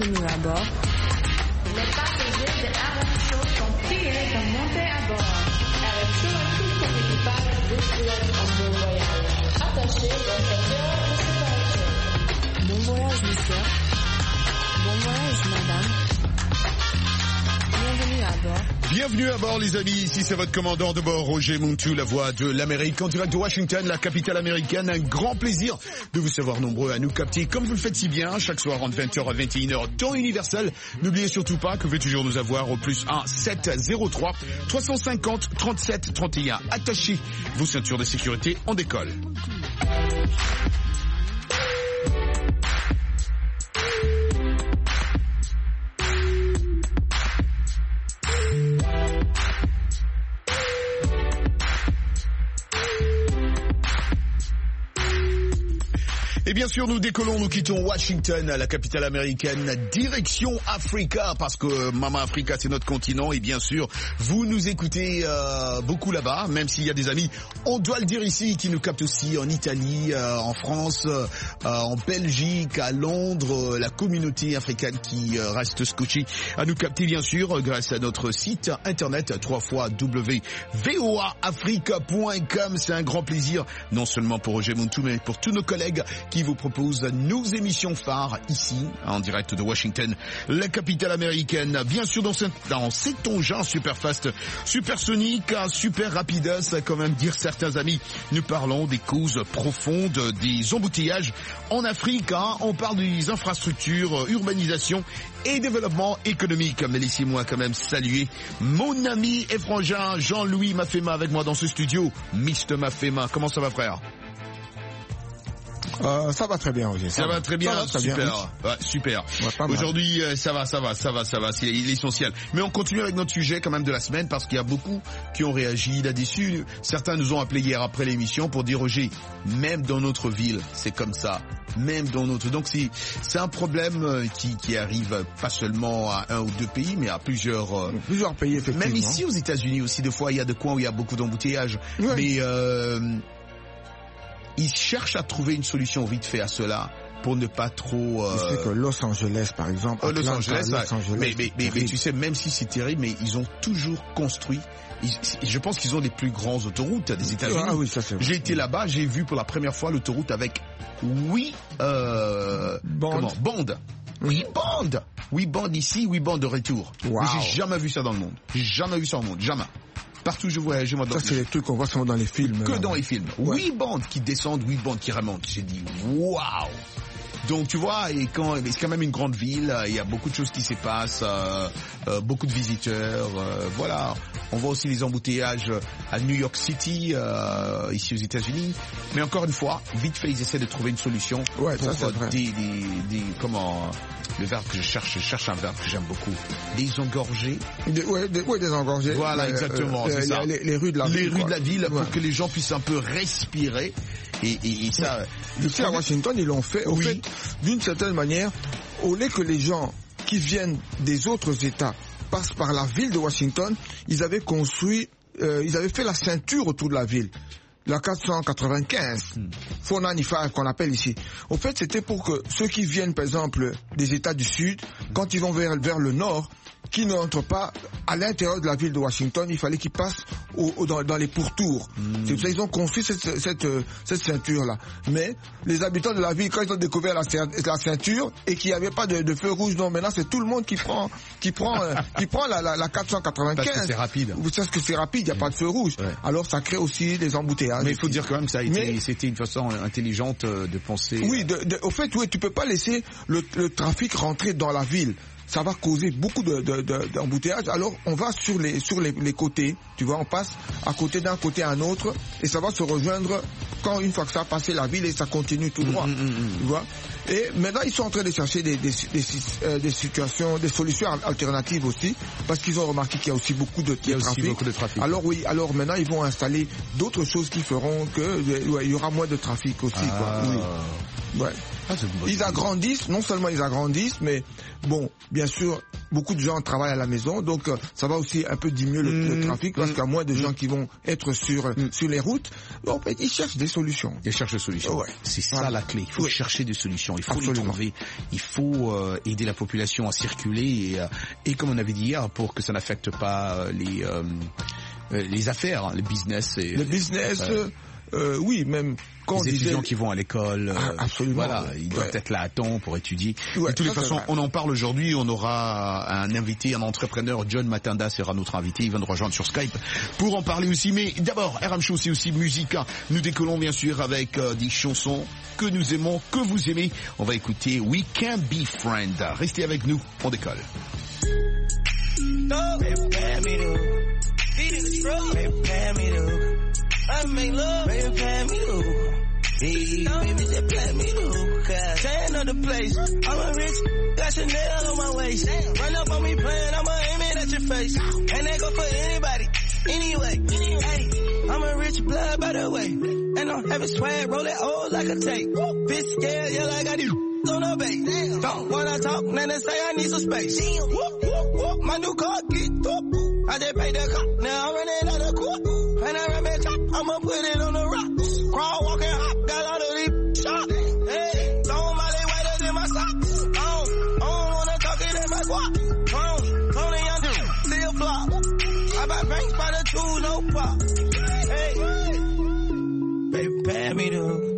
Bienvenue à bord. Les passagers de RFShow sont priés de monter à bord. RFShow et tout son équipage vous souhaitent un bon voyage. Attachez votre ceinture de sécurité. Bon voyage, monsieur. Bon voyage, madame. Bienvenue à bord. Bienvenue à bord, les amis. Ici, c'est votre commandant de bord, Roger Muntu, la voix de l'Amérique, en direct de Washington, la capitale américaine. Un grand plaisir de vous savoir nombreux à nous capter, comme vous le faites si bien, chaque soir entre 20h à 21h, temps universel. N'oubliez surtout pas que vous pouvez toujours nous avoir au plus 1 703 350 37 31. Attachez vos ceintures de sécurité, on décolle. Et bien sûr, nous décollons, nous quittons Washington, la capitale américaine, direction Africa, parce que Mama Africa, c'est notre continent, et bien sûr, vous nous écoutez beaucoup là-bas, même s'il y a des amis, on doit le dire ici, qui nous captent aussi en Italie, en France, en Belgique, à Londres, la communauté africaine qui reste scotchée à nous capter, bien sûr, grâce à notre site internet, www.voaafrica.com. C'est un grand plaisir, non seulement pour Roger Muntu, mais pour tous nos collègues qui vous propose nos émissions phares ici, en direct de Washington, la capitale américaine. Bien sûr, dans cet engin super fast, super sonique, super rapidos, quand même dire certains amis, nous parlons des causes profondes des embouteillages en Afrique. On parle des infrastructures, urbanisation et développement économique. Mais laissez-moi quand même saluer mon ami et frangin Jean-Louis Mafema avec moi dans ce studio. Mr. Mafema, comment ça va, frère? Ça va très bien, Roger. Ça va très bien, super. Bien, oui. Ouais, super. Ouais, aujourd'hui, ça va. C'est l'essentiel. Mais on continue avec notre sujet quand même de la semaine parce qu'il y a beaucoup qui ont réagi là-dessus. Certains nous ont appelé hier après l'émission pour dire, Roger, même dans notre ville, c'est comme ça. Même dans notre... Donc c'est un problème qui arrive pas seulement à un ou deux pays, mais à plusieurs pays, effectivement. Même ici aux États-Unis aussi, des fois, il y a des coins où il y a beaucoup d'embouteillages. Ouais. Mais ils cherchent à trouver une solution vite fait à cela pour ne pas trop... Je sais que Los Angeles, par exemple... Los Angeles, mais tu sais, même si c'est terrible, mais ils ont toujours construit... Je pense qu'ils ont les plus grandes autoroutes des États-Unis. Ah oui, ça c'est vrai. J'ai été là-bas, j'ai vu pour la première fois l'autoroute avec 8 bandes. 8 bandes ici, 8 bandes de retour. Wow. J'ai jamais vu ça dans le monde. Jamais. Partout où je voyage, moi, ça c'est les trucs qu'on voit seulement dans les films. Que dans les films. Ouais. 8 bandes qui descendent, 8 bandes qui remontent. J'ai dit, waouh! Donc tu vois, c'est quand même une grande ville, il y a beaucoup de choses qui se passent, beaucoup de visiteurs, voilà. On voit aussi les embouteillages à New York City, ici aux États-Unis. Mais encore une fois, vite fait, ils essaient de trouver une solution pour le verbe que je cherche un verbe que j'aime beaucoup. Désengorger. Désengorger. Voilà, exactement. C'est ça. Les rues de la ville. Les rues de la ville pour que les gens puissent un peu respirer. Et ça. Ici à Washington, ils l'ont fait. Au fait, d'une certaine manière, au lieu que les gens qui viennent des autres États passent par la ville de Washington, ils avaient fait la ceinture autour de la ville. La 495, 495 qu'on appelle ici. Au fait, c'était pour que ceux qui viennent, par exemple, des États du Sud, quand ils vont vers le nord, qui n'entrent pas à l'intérieur de la ville de Washington, il fallait qu'ils passent dans les pourtours. C'est pour ça qu'ils ont construit cette ceinture-là. Mais les habitants de la ville, quand ils ont découvert la ceinture et qu'il n'y avait pas de feu rouge, non, maintenant c'est tout le monde qui prend la 495. Parce que c'est rapide. Parce que c'est rapide, il n'y a pas de feu rouge. Ouais. Alors ça crée aussi des embouteillages. Mais il faut dire quand même que c'était une façon intelligente de penser. Oui, au fait, oui, tu peux pas laisser le trafic rentrer dans la ville. Ça va causer beaucoup d'embouteillages. Alors, on va sur les côtés. Tu vois, on passe d'un côté à un autre et ça va se rejoindre une fois que ça a passé la ville et ça continue tout droit. Tu vois. Et maintenant, ils sont en train de chercher des solutions alternatives aussi parce qu'ils ont remarqué qu'il y a aussi beaucoup de trafic. Alors maintenant, ils vont installer d'autres choses qui feront qu'il y aura moins de trafic aussi. Quoi. Oui. Ouais. Ils agrandissent, non seulement ils agrandissent, mais bon, bien sûr, beaucoup de gens travaillent à la maison, donc ça va aussi un peu diminuer le trafic, parce qu'il y a moins de gens qui vont être sur les routes. Donc, ils cherchent des solutions. Ils cherchent des solutions. Ouais. C'est ça la clé. Il faut chercher des solutions. Il faut les trouver. Il faut aider la population à circuler et comme on avait dit hier, pour que ça n'affecte pas les affaires, le business. Oui, même quand les étudiants qui vont à l'école, absolument, voilà, ils doivent être là à temps pour étudier. De toutes les façons, on en parle aujourd'hui. On aura un invité, un entrepreneur, John Matanda sera notre invité. Il va nous rejoindre sur Skype pour en parler aussi. Mais d'abord, RM Show, c'est aussi musique. Nous décollons bien sûr avec des chansons que nous aimons, que vous aimez. On va écouter We Can Be Friends. Restez avec nous, on décolle. I make love, baby, pay me to. Hey, baby, just play me to. Cause staying on the place. I'm a rich, got Chanel on my waist. Run up on me playing, I'ma aim it at your face. Ain't that go for anybody, anyway. Hey, I'm a rich blood, by the way. And I'm having swag, roll it old like a tape. Bitch scared, yeah, like I do. On the base. Don't wanna talk, now they say I need some space. Whoop, whoop, whoop, my new car get whoop. I just paid the cop, now I'm running out of court. And I run back top, I'ma put it on the rocks. Crawl, walk, and hop, got all of these shots. Hey, throw my leg whiter than my socks. I don't wanna talk it in my squat. Tony Young, still flop. I buy banks by the two, no pop. Hey, baby, pay me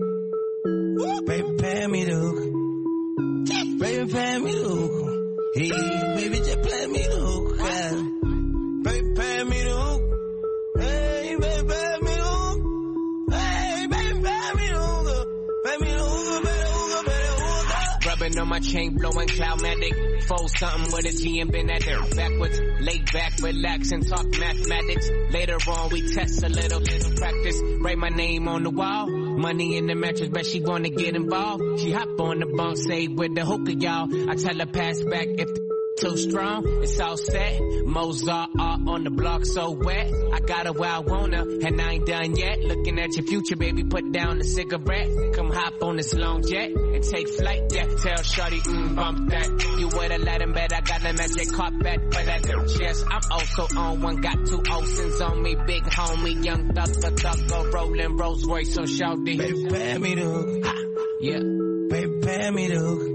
to. Baby, pay me to. Baby, pay me to. Hey, baby, just play me to. Baby, pay me to. Hey, baby, pay me to. Hey, baby, pay me to. Pay me to, better. Rubbing on my chain, blowing Cloudmatic. Fold something with a G and been at there. Backwards, laid back, relax and talk mathematics. Later on, we test a little practice. Write my name on the wall. Money in the mattress, bet she wanna get involved. She hop on the bunk, say with the hookah, y'all. I tell her pass back if the too strong, it's all set. Mozart art on the block so wet. I got her where I want her, and I ain't done yet. Looking at your future, baby, put down the cigarette. Come hop on this long jet and take flight, yeah. Tell shorty, bump that. You would've let him bet I got the magic carpet for that. Yes, I'm also on one, got two Olsen's on me. Big homie, young thugger, rolling Rolls Royce on shawty. Baby, pay me to. Yeah. Baby, pay me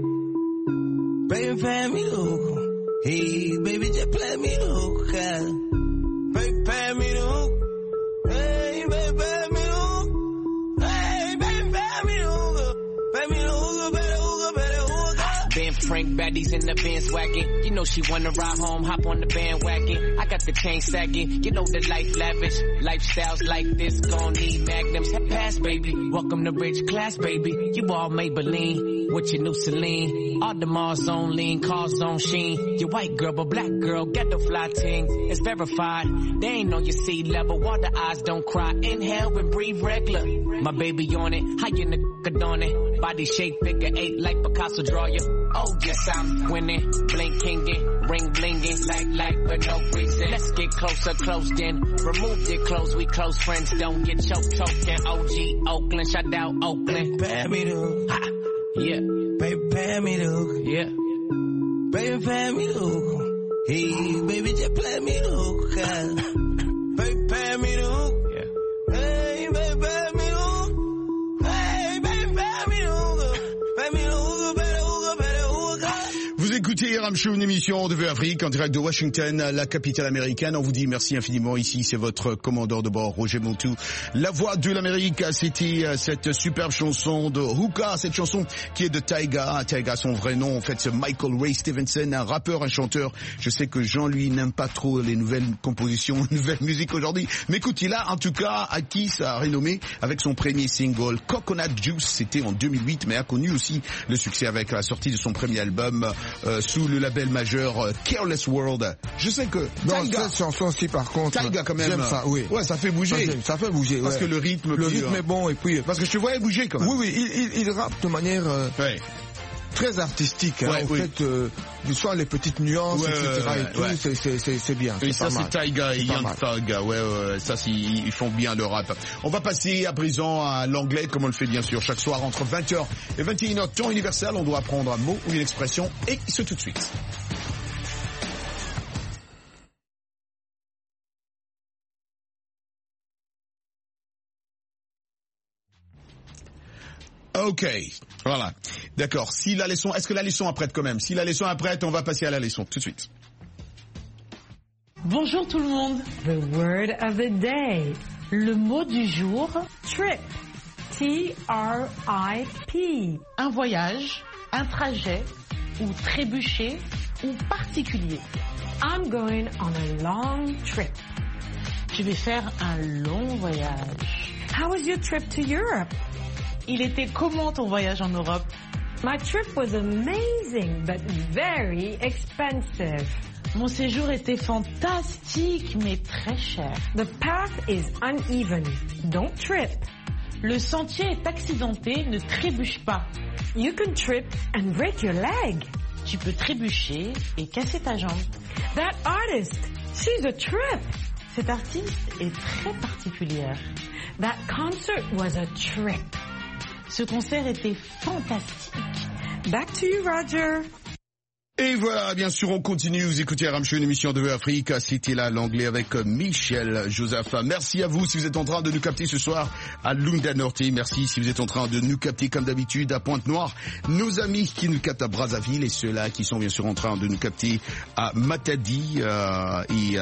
to. Baby, pay me to. Hey, baby, just play me to, baby, pay me to. Hey, baby, pay me to. Hey, baby, pay me to. Pay me to, better. Ben Frank, baddies in the Benz wagon. You know she wanna ride home, hop on the bandwagon. I got the chain sagging, you know the life lavish. Lifestyles like this gon' need magnums. Pass, baby, welcome to rich class, baby. You all Maybelline, with your new Celine. All the Mars on lean, cars on sheen. Your white girl, but black girl, get the fly ting. It's verified, they ain't on your sea level. Water eyes don't cry, inhale and breathe regular. My baby on it, how you nigga on it? Body shape, figure 8 like Picasso draw you. Oh yes, I'm winning, blinkingin', ring blingin', like for no reason. Let's get closer, close then. Remove your clothes, we close friends. Don't get choked, token. OG Oakland, shout out Oakland. Pay me to, yeah. Baby, pay me to, yeah. Baby, pay me to. Hey, baby, just play me to, baby, pay me to, yeah. Hey, baby, pay me to. Hey, baby, pay me to. Pay me to. Vous écoutez RM Show, une émission de Afrique en direct de Washington, la capitale américaine. On vous dit merci infiniment. Ici, c'est votre commandeur de bord, Roger Montou. La voix de l'Amérique, c'était cette superbe chanson de Hookah, cette chanson qui est de Tyga. Tyga, son vrai nom, en fait, c'est Michael Ray Stevenson, un rappeur, un chanteur. Je sais que Jean, lui, n'aime pas trop les nouvelles compositions, nouvelles musiques aujourd'hui. Mais écoute, il a en tout cas acquis sa renommée avec son premier single, Coconut Juice. C'était en 2008, mais a connu aussi le succès avec la sortie de son premier album, sous le label majeur Careless World. Je sais que dans Tyga, cette chanson-ci par contre, Tyga quand même, j'aime ça, oui. Ouais, ça fait bouger. Ça fait bouger, parce que le rythme est bon et puis parce que je te voyais bouger quand même. Oui, il rappe de manière très artistique. Hein, au fait, du soir les petites nuances, etc. C'est bien. Et ça, c'est Tyga et Young Thug. Ça, ils font bien le rap. On va passer à présent à l'anglais, comme on le fait bien sûr chaque soir entre 20h et 21h, temps universel. On doit apprendre un mot ou une expression, et ce tout de suite. Ok, voilà. D'accord. Est-ce que la leçon est prête quand même? Si la leçon est prête, on va passer à la leçon tout de suite. Bonjour tout le monde. The word of the day. Le mot du jour, trip. T-R-I-P. Un voyage, un trajet, ou trébucher, ou particulier. I'm going on a long trip. Je vais faire un long voyage. How was your trip to Europe? Il était comment ton voyage en Europe? My trip was amazing, but very expensive. Mon séjour était fantastique, mais très cher. The path is uneven. Don't trip. Le sentier est accidenté, ne trébuche pas. You can trip and break your leg. Tu peux trébucher et casser ta jambe. That artist, she's a trip. Cette artiste est très particulière. That concert was a trip. Ce concert était fantastique. Back to you, Roger. Et voilà, bien sûr, on continue. Vous écoutez RM Show, une émission de Afrique. C'était là l'anglais avec Michel Joseph. Merci à vous si vous êtes en train de nous capter ce soir à Lunda Norte. Merci si vous êtes en train de nous capter comme d'habitude à Pointe-Noire. Nos amis qui nous captent à Brazzaville et ceux-là qui sont bien sûr en train de nous capter à Matadi et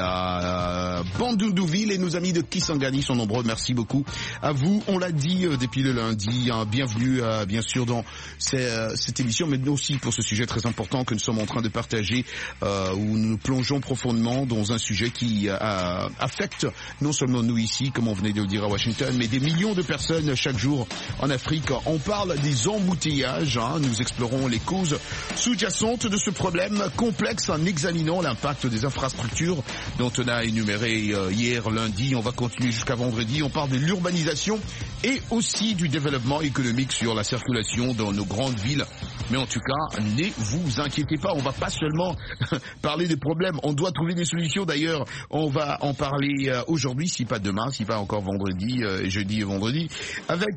à Bandundouville. Et nos amis de Kisangani sont nombreux. Merci beaucoup à vous. On l'a dit depuis le lundi. Bienvenue bien sûr dans cette émission, mais aussi pour ce sujet très important que nous sommes en train de partager, où nous plongeons profondément dans un sujet qui affecte non seulement nous ici, comme on venait de le dire à Washington, mais des millions de personnes chaque jour en Afrique. On parle des embouteillages, nous explorons les causes sous-jacentes de ce problème complexe en examinant l'impact des infrastructures dont on a énuméré hier lundi. On va continuer jusqu'à vendredi. On parle de l'urbanisation et aussi du développement économique sur la circulation dans nos grandes villes. Mais en tout cas, ne vous inquiétez pas, on va pas seulement parler des problèmes, on doit trouver des solutions. D'ailleurs, on va en parler aujourd'hui, si pas demain, si pas encore vendredi, jeudi et vendredi, avec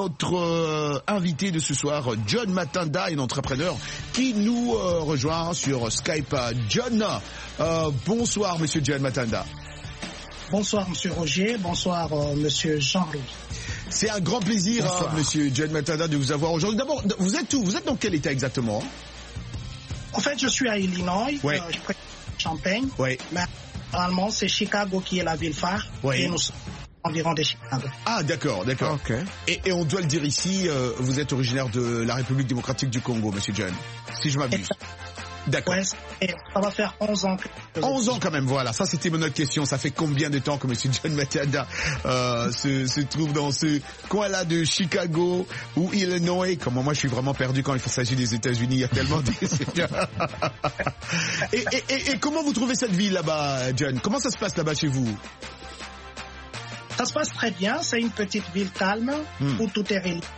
notre invité de ce soir, John Matanda, un entrepreneur qui nous rejoint sur Skype. John, bonsoir Monsieur John Matanda. Bonsoir Monsieur Roger, bonsoir Monsieur Jean-Louis. C'est un grand plaisir, Monsieur John Matanda, de vous avoir aujourd'hui. D'abord, vous êtes où? Vous êtes dans quel état exactement? En fait, je suis à Illinois, oui. Je préfère Champagne, oui. Mais normalement, c'est Chicago qui est la ville phare, oui. Et nous sommes environ de Chicago. Ah, d'accord. Okay. Et on doit le dire ici, vous êtes originaire de la République démocratique du Congo, Monsieur John, si je m'abuse. D'accord. Ouais, ça va faire 11 ans. 11 ans quand même, voilà. Ça, c'était mon autre question. Ça fait combien de temps que M. John Matanda se trouve dans ce coin-là de Chicago ou Illinois? Comment moi, je suis vraiment perdu quand il s'agit des États-Unis. Il y a tellement de... et comment vous trouvez cette ville là-bas, John? Comment ça se passe là-bas chez vous? Ça se passe très bien. C'est une petite ville calme où tout est relié.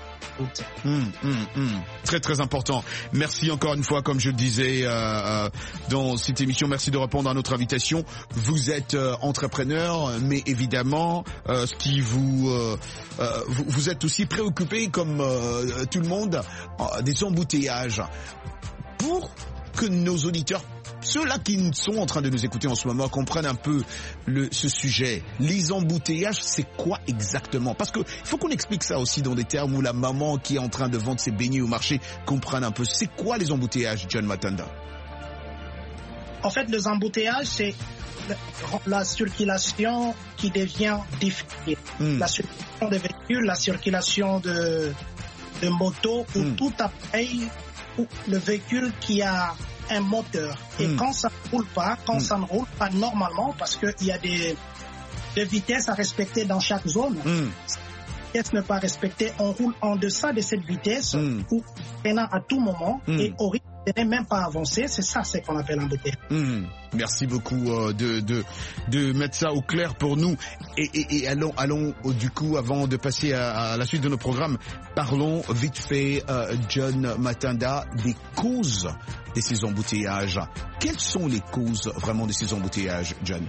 Très très important. Merci encore une fois, comme je le disais dans cette émission, merci de répondre à notre invitation. Vous êtes entrepreneur, mais évidemment, ce qui vous êtes aussi préoccupé, comme tout le monde, des embouteillages. Pour que nos auditeurs, ceux-là qui sont en train de nous écouter en ce moment, comprennent un peu ce sujet. Les embouteillages, c'est quoi exactement? Parce que il faut qu'on explique ça aussi dans des termes où la maman qui est en train de vendre ses beignets au marché comprenne un peu. C'est quoi les embouteillages, John Matanda? En fait, les embouteillages, c'est la circulation qui devient difficile. La circulation des véhicules, la circulation de motos ou tout appareil ou le véhicule qui a un moteur. Et quand ça ne roule pas, ça ne roule pas normalement, parce qu'il y a des vitesses à respecter dans chaque zone. Si la vitesse n'est pas respectée, on roule en deçà de cette vitesse ou freinant à tout moment et au risque Ce n'est même pas avancé, c'est ça ce qu'on appelle embouteillage. Merci beaucoup de mettre ça au clair pour nous. Et allons du coup, avant de passer à la suite de nos programmes, parlons vite fait, John Matanda, des causes de ces embouteillages. Quelles sont les causes vraiment de ces embouteillages, John?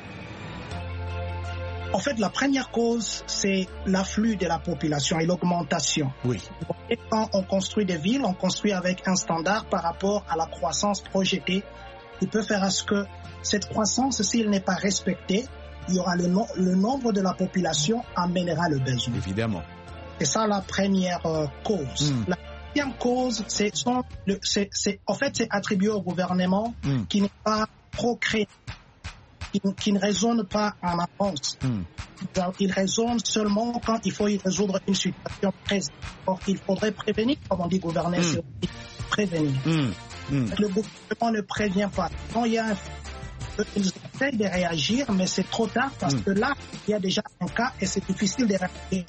En fait, la première cause, c'est l'afflux de la population et l'augmentation. Oui. Et quand on construit des villes, on construit avec un standard par rapport à la croissance projetée, qui peut faire à ce que cette croissance, s'il n'est pas respectée, il y aura le nombre de la population amènera le besoin. Évidemment. C'est ça la première cause. La deuxième cause, c'est attribué au gouvernement qui n'est pas procréé, qui ne raisonne pas en avance. Il raisonne seulement quand il faut y résoudre une situation présente. Or, il faudrait prévenir, comme on dit gouverner, c'est aussi prévenir. Le gouvernement ne prévient pas. Quand il y a ils essayent de réagir, mais c'est trop tard parce que là, il y a déjà un cas et c'est difficile de réagir.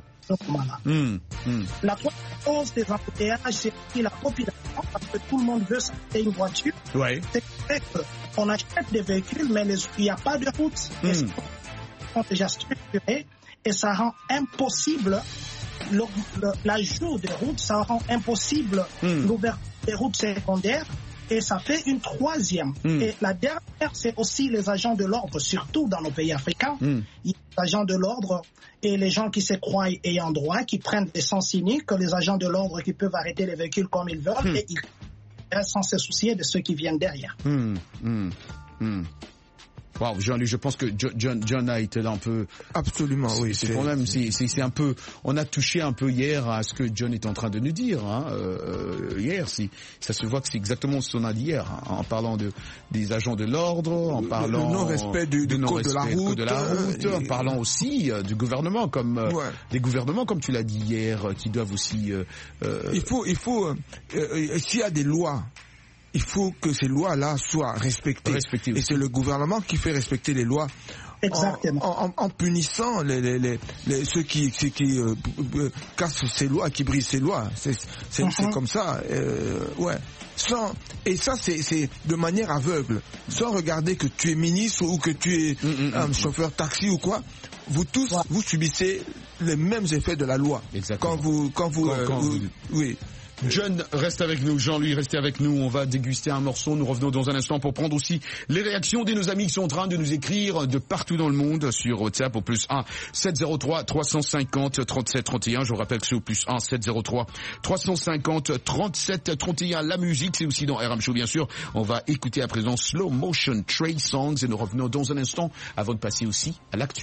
La troisième cause des embouteillages, c'est aussi la population, parce que tout le monde veut s'acheter une voiture. Ouais. C'est vrai qu'on achète des véhicules, mais il n'y a pas de route. Ils sont déjà structurés et ça rend impossible l'ajout de routes, ça rend impossible l'ouverture des routes secondaires. Et ça fait une troisième. Et la dernière, c'est aussi les agents de l'ordre, surtout dans nos pays africains. Il y a les agents de l'ordre et les gens qui se croient ayant droit, qui prennent des sens cyniques, les agents de l'ordre qui peuvent arrêter les véhicules comme ils veulent et ils restent sans se soucier de ceux qui viennent derrière. Wow, Jean-Luc, je pense que John a été là un peu. Absolument, oui. C'est quand même, c'est un peu. On a touché un peu hier à ce que John est en train de nous dire. Hier, ça se voit que c'est exactement ce qu'on a dit hier, en parlant des agents de l'ordre, en parlant du non-respect du code de la route, en parlant aussi du gouvernement, comme des gouvernements, comme tu l'as dit hier, qui doivent aussi. Il faut, s'il y a des lois. Il faut que ces lois-là soient respectées. Et c'est le gouvernement qui fait respecter les lois. Exactement. En punissant ceux qui cassent ces lois, qui brisent ces lois. C'est comme ça. Et ça, c'est de manière aveugle. Sans regarder que tu es ministre ou que tu es un chauffeur taxi ou quoi. Vous tous, vous subissez les mêmes effets de la loi. Exactement. Quand vous oui. John, reste avec nous. Jean-Louis, restez avec nous. On va déguster un morceau. Nous revenons dans un instant pour prendre aussi les réactions de nos amis qui sont en train de nous écrire de partout dans le monde sur WhatsApp au +1 703 350 37 31. Je vous rappelle que c'est au +1 703 350 37 31. La musique, c'est aussi dans RM Show, bien sûr. On va écouter à présent Slow Motion Trey Songs et nous revenons dans un instant avant de passer aussi à l'actu.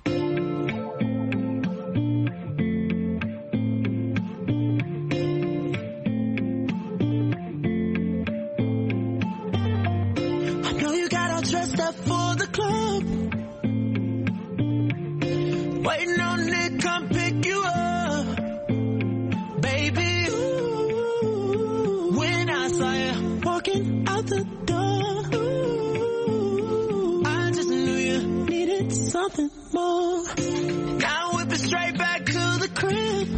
Waiting on it, come pick you up, baby. Ooh, when I saw you walking out the door, ooh, I just knew you needed something more. Now whip it straight back to the crib.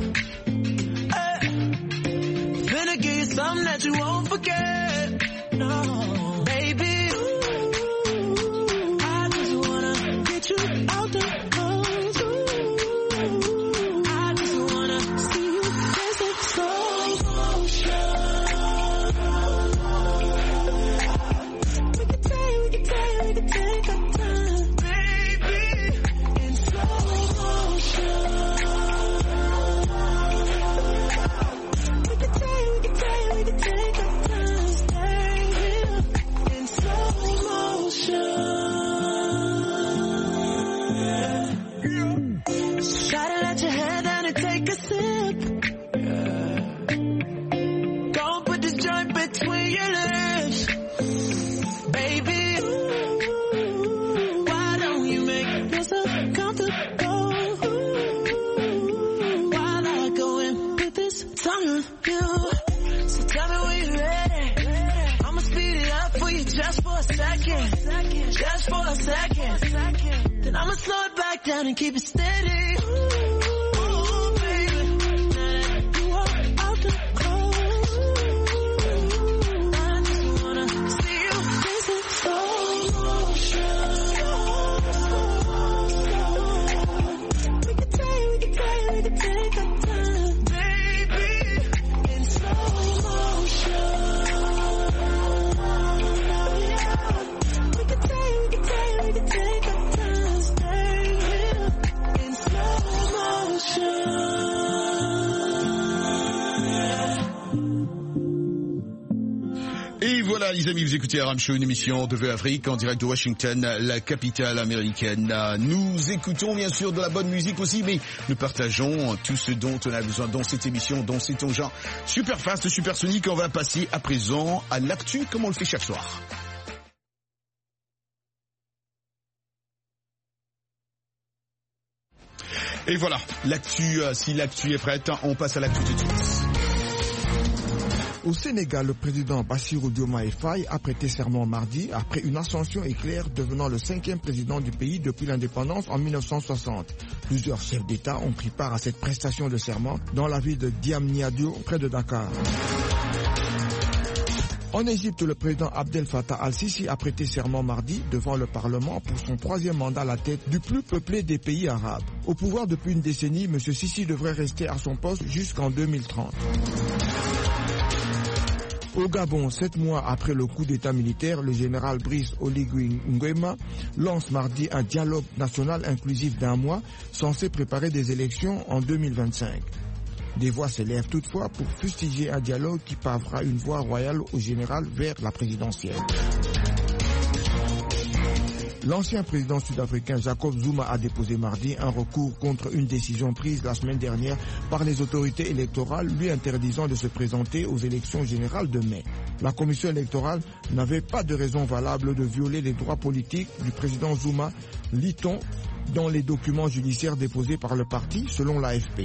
Finna give you something that you won't forget. No, baby. Ooh, I just wanna get you out the just for a second. Then I'ma slow it back down and keep it steady. Ooh, baby. You are out the cold. I Voilà les amis, vous écoutez RM Show, une émission de VO Afrique en direct de Washington, la capitale américaine. Nous écoutons bien sûr de la bonne musique aussi, mais nous partageons tout ce dont on a besoin dans cette émission, dans cet genre super fast, super sonique. On va passer à présent à l'actu comme on le fait chaque soir. Et voilà, l'actu, si l'actu est prête, on passe à l'actu tout de suite. Au Sénégal, le président Bassirou Diomaye Faye a prêté serment mardi après une ascension éclair, devenant le 5e président du pays depuis l'indépendance en 1960. Plusieurs chefs d'État ont pris part à cette prestation de serment dans la ville de Diamniadio, près de Dakar. En Égypte, le président Abdel Fattah al-Sisi a prêté serment mardi devant le Parlement pour son 3e mandat à la tête du plus peuplé des pays arabes. Au pouvoir depuis une décennie, M. Sisi devrait rester à son poste jusqu'en 2030. Au Gabon, 7 mois après le coup d'état militaire, le général Brice Oligui Nguema lance mardi un dialogue national inclusif d'1 mois censé préparer des élections en 2025. Des voix s'élèvent toutefois pour fustiger un dialogue qui pavera une voie royale au général vers la présidentielle. L'ancien président sud-africain Jacob Zuma a déposé mardi un recours contre une décision prise la semaine dernière par les autorités électorales lui interdisant de se présenter aux élections générales de mai. La commission électorale n'avait pas de raison valable de violer les droits politiques du président Zuma, lit-on dans les documents judiciaires déposés par le parti, selon l'AFP.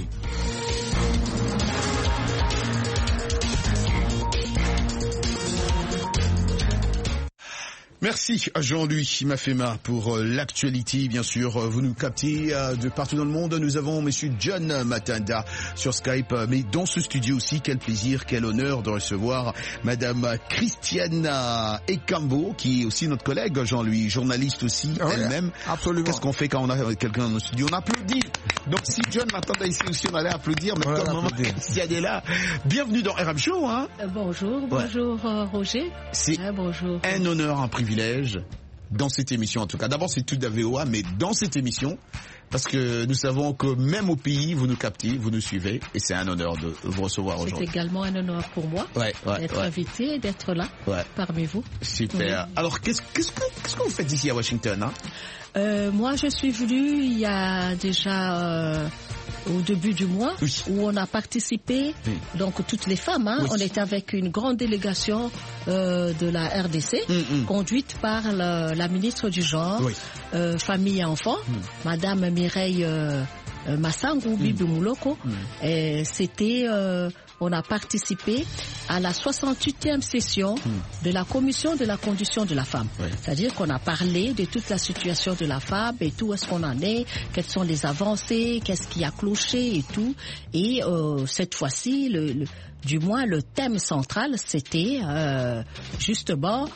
Merci à Jean-Louis Mafema pour l'actualité. Bien sûr, vous nous captez de partout dans le monde. Nous avons monsieur John Matanda sur Skype, mais dans ce studio aussi, quel plaisir, quel honneur de recevoir madame Christiane Ekambo, qui est aussi notre collègue Jean-Louis, journaliste aussi elle-même. Absolument. Qu'est-ce qu'on fait quand on a quelqu'un dans notre studio? On applaudit. Donc si John Matanda ici aussi, on allait applaudir, mais comme maman Christiane est là, bienvenue dans RM Show. Hein. Bonjour Roger. C'est bonjour. Un honneur, un privilège dans cette émission en tout cas. D'abord c'est tout de la VOA, mais dans cette émission, parce que nous savons que même au pays, vous nous captez, vous nous suivez, et c'est un honneur de vous recevoir aujourd'hui. C'est également un honneur pour moi d'être invité et d'être là parmi vous. Super. Alors qu'est-ce que vous faites ici à Washington, hein? Moi je suis venue il y a déjà au début du mois où on a participé, donc toutes les femmes, on était avec une grande délégation de la RDC conduite par la ministre du genre, famille et enfants, madame Mireille Massangou Bibi Mouloko. C'était on a participé à la 68e session de la commission de la condition de la femme. C'est-à-dire qu'on a parlé de toute la situation de la femme et tout, est-ce qu'on en est, quelles sont les avancées, qu'est-ce qui a cloché et tout. Et cette fois-ci, du moins le thème central, c'était justement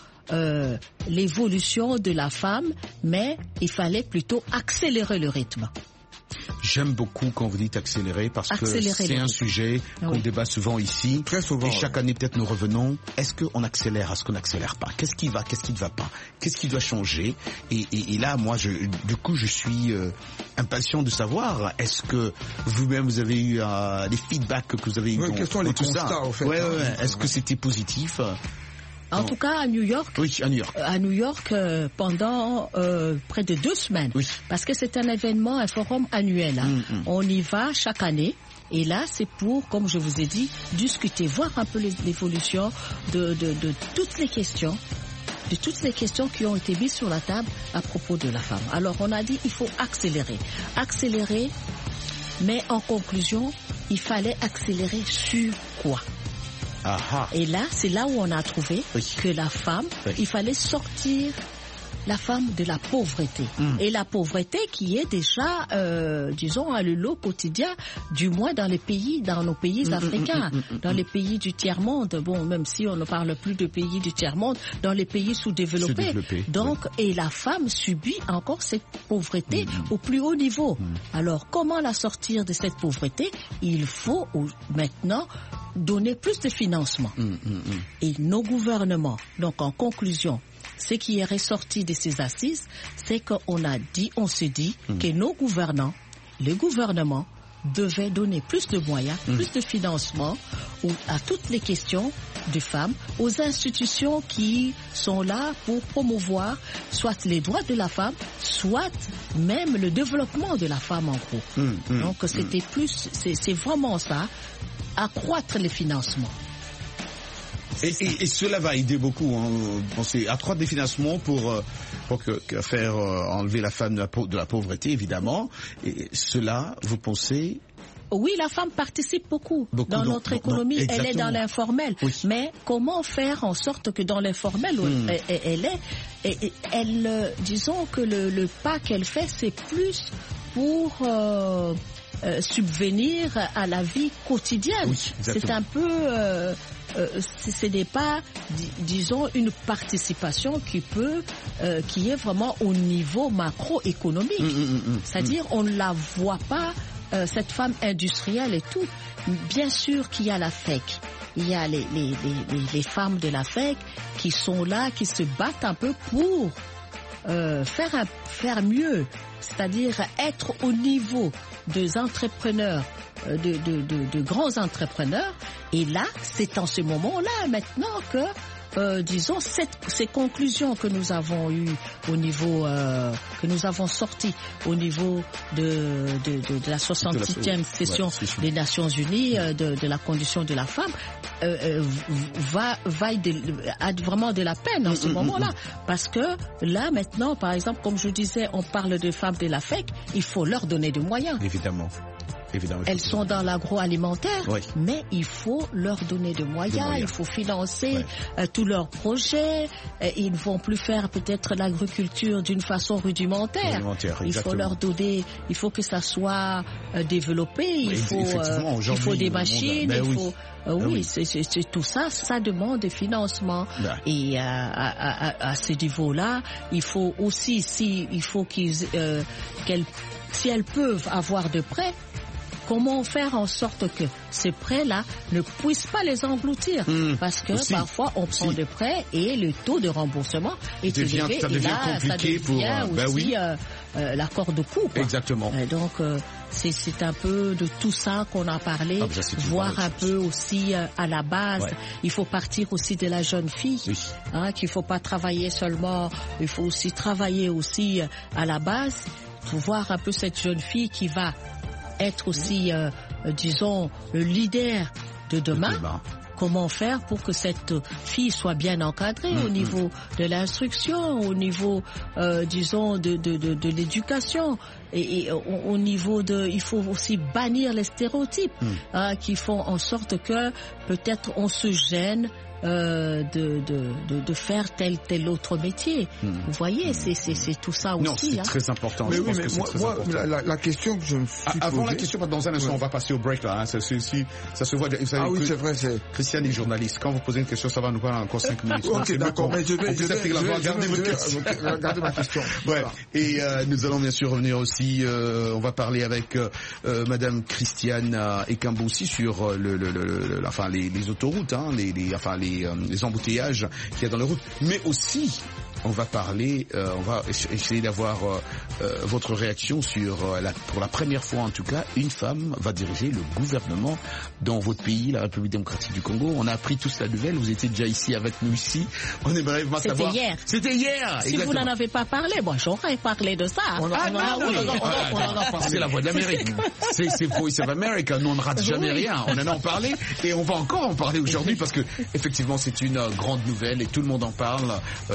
l'évolution de la femme, mais il fallait plutôt accélérer le rythme. J'aime beaucoup quand vous dites accélérer parce que c'est un sujet qu'on débat souvent ici. Très souvent. Et chaque année, peut-être, nous revenons. Est-ce qu'on accélère? Est-ce qu'on n'accélère pas? Qu'est-ce qui va? Qu'est-ce qui ne va pas? Qu'est-ce qui doit changer? Et là, moi, du coup, je suis impatient de savoir. Est-ce que vous-même, vous avez eu des feedbacks que vous avez eu dans tout ça? En fait. Est-ce que c'était positif? En tout cas, à New York. Oui, à New York. À New York, pendant près de 2 semaines. Oui. Parce que c'est un événement, un forum annuel. On y va chaque année. Et là, c'est pour, comme je vous ai dit, discuter, voir un peu l'évolution de toutes les questions. De toutes les questions qui ont été mises sur la table à propos de la femme. Alors, on a dit, il faut accélérer. Accélérer, mais en conclusion, il fallait accélérer sur quoi? Et là, c'est là où on a trouvé que la femme, il fallait sortir la femme de la pauvreté. Et la pauvreté qui est déjà, disons, le lot quotidien, du moins dans nos pays africains, dans les pays du tiers-monde. Bon, même si on ne parle plus de pays du tiers-monde, dans les pays sous-développés. Donc, et la femme subit encore cette pauvreté au plus haut niveau. Alors, comment la sortir de cette pauvreté? Il faut maintenant donner plus de financement. Et nos gouvernements, donc en conclusion, ce qui est ressorti de ces assises, c'est on se dit que nos gouvernants, les gouvernements, devaient donner plus de moyens, plus de financement à toutes les questions de femmes, aux institutions qui sont là pour promouvoir soit les droits de la femme, soit même le développement de la femme en gros. Donc c'est vraiment ça, accroître les financements. Et cela va aider beaucoup. C'est accroître des financements pour faire enlever la femme de la pauvreté, évidemment. Et cela, vous pensez? Oui, la femme participe beaucoup dans notre économie. Elle est dans l'informel. Oui. Mais comment faire en sorte que dans l'informel, disons que le pas qu'elle fait, c'est plus pour subvenir à la vie quotidienne. Oui, c'est un peu... ce n'est pas, disons, une participation qui est vraiment au niveau macroéconomique. C'est-à-dire, on ne la voit pas, cette femme industrielle et tout. Bien sûr qu'il y a la FEC. Il y a les femmes de la FEC qui sont là, qui se battent un peu pour faire mieux. C'est-à-dire être au niveau des entrepreneurs, de grands entrepreneurs. Et là, c'est en ce moment-là, maintenant, que, disons, ces conclusions que nous avons eues au niveau, que nous avons sorties au niveau de la 68e session des Nations Unies, de la condition de la femme, a vraiment de la peine en ce moment-là. Parce que là, maintenant, par exemple, comme je disais, on parle de femmes de la FEC, il faut leur donner des moyens. Évidemment. Elles sont dans l'agroalimentaire, mais il faut leur donner des moyens. Il faut financer tous leurs projets. Ils ne vont plus faire peut-être l'agriculture d'une façon rudimentaire. Il faut leur donner, il faut que ça soit développé. Il faut des machines. C'est tout ça. Ça demande des financements. Et à ce niveau-là, il faut aussi, si elles peuvent avoir de prêts, comment faire en sorte que ces prêts-là ne puissent pas les engloutir? Parce que parfois, on prend des prêts et le taux de remboursement est élevé. Ça devient compliqué pour l'accord de coût. Exactement. Donc, c'est un peu de tout ça qu'on a parlé. Voir un peu aussi à la base. Il faut partir aussi de la jeune fille. Qu'il ne faut pas travailler seulement. Il faut aussi travailler aussi à la base. Pour voir un peu cette jeune fille qui va être aussi, disons, le leader de demain. Comment faire pour que cette fille soit bien encadrée au niveau de l'instruction, au niveau, disons, de l'éducation, et au niveau il faut aussi bannir les stéréotypes qui font en sorte que peut-être on se gêne de faire tel autre métier. Vous voyez, c'est tout ça aussi. Non, c'est très important. Mais moi, la question que je me suis avant posée... la question, dans un instant, on va passer au break là. Ça se voit. Vous savez, oui, c'est vrai. Christiane est journaliste. Quand vous posez une question, ça va nous prendre encore 5 minutes. Ok, d'accord. Mais je vais regarder ma question. Voilà. Et nous allons bien sûr revenir aussi. On va parler avec Madame Christiane Ekambo sur les autoroutes, les embouteillages qu'il y a dans les routes, mais aussi on va parler, on va essayer d'avoir votre réaction sur pour la première fois en tout cas, une femme va diriger le gouvernement dans votre pays, la République démocratique du Congo. On a appris tous la nouvelle, vous étiez déjà ici avec nous ici. On aimerait vraiment savoir. C'était hier. Si vous n'en avez pas parlé, j'aurais parlé de ça. On en a parlé. C'est la voix de l'Amérique. C'est Voice of America. Nous on ne rate jamais rien. On en a parlé et on va encore en parler aujourd'hui parce que effectivement c'est une grande nouvelle et tout le monde en parle.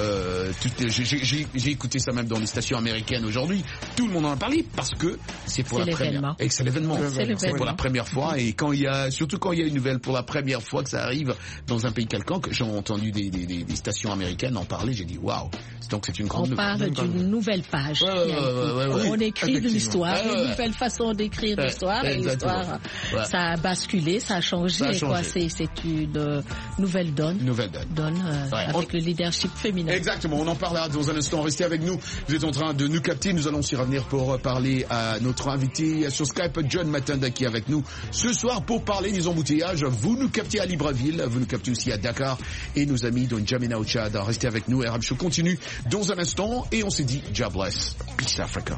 J'ai écouté ça même dans les stations américaines aujourd'hui. Tout le monde en a parlé parce que c'est pour la première. Et c'est l'événement. C'est pour la première fois et surtout quand il y a une nouvelle pour la première fois que ça arrive dans un pays quelconque, j'ai entendu des stations américaines en parler. J'ai dit waouh. Donc c'est une grande nouvelle. On parle d'une nouvelle page. On écrit de l'histoire, une nouvelle façon d'écrire l'histoire. Et l'histoire, ça a basculé, ça a changé. C'est une nouvelle donne. Avec le leadership féminin. Exactement. On en parlera dans un instant. Restez avec nous. Vous êtes en train de nous capter. Nous allons aussi revenir pour parler à notre invité sur Skype, John Matanda, qui est avec nous ce soir pour parler des embouteillages. Vous nous captez à Libreville, vous nous captez aussi à Dakar et nos amis de N'Djamena au Tchad. Restez avec nous. Arab Show continue dans un instant et on s'est dit, God bless. Peace Africa.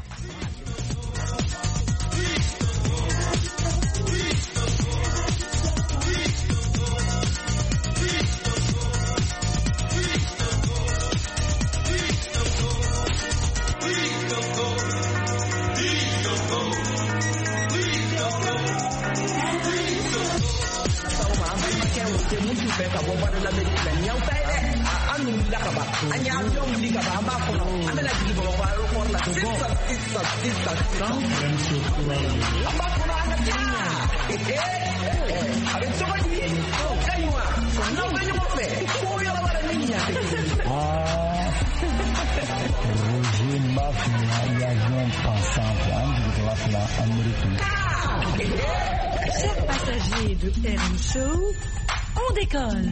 Chers passagers de RM Show, on décolle.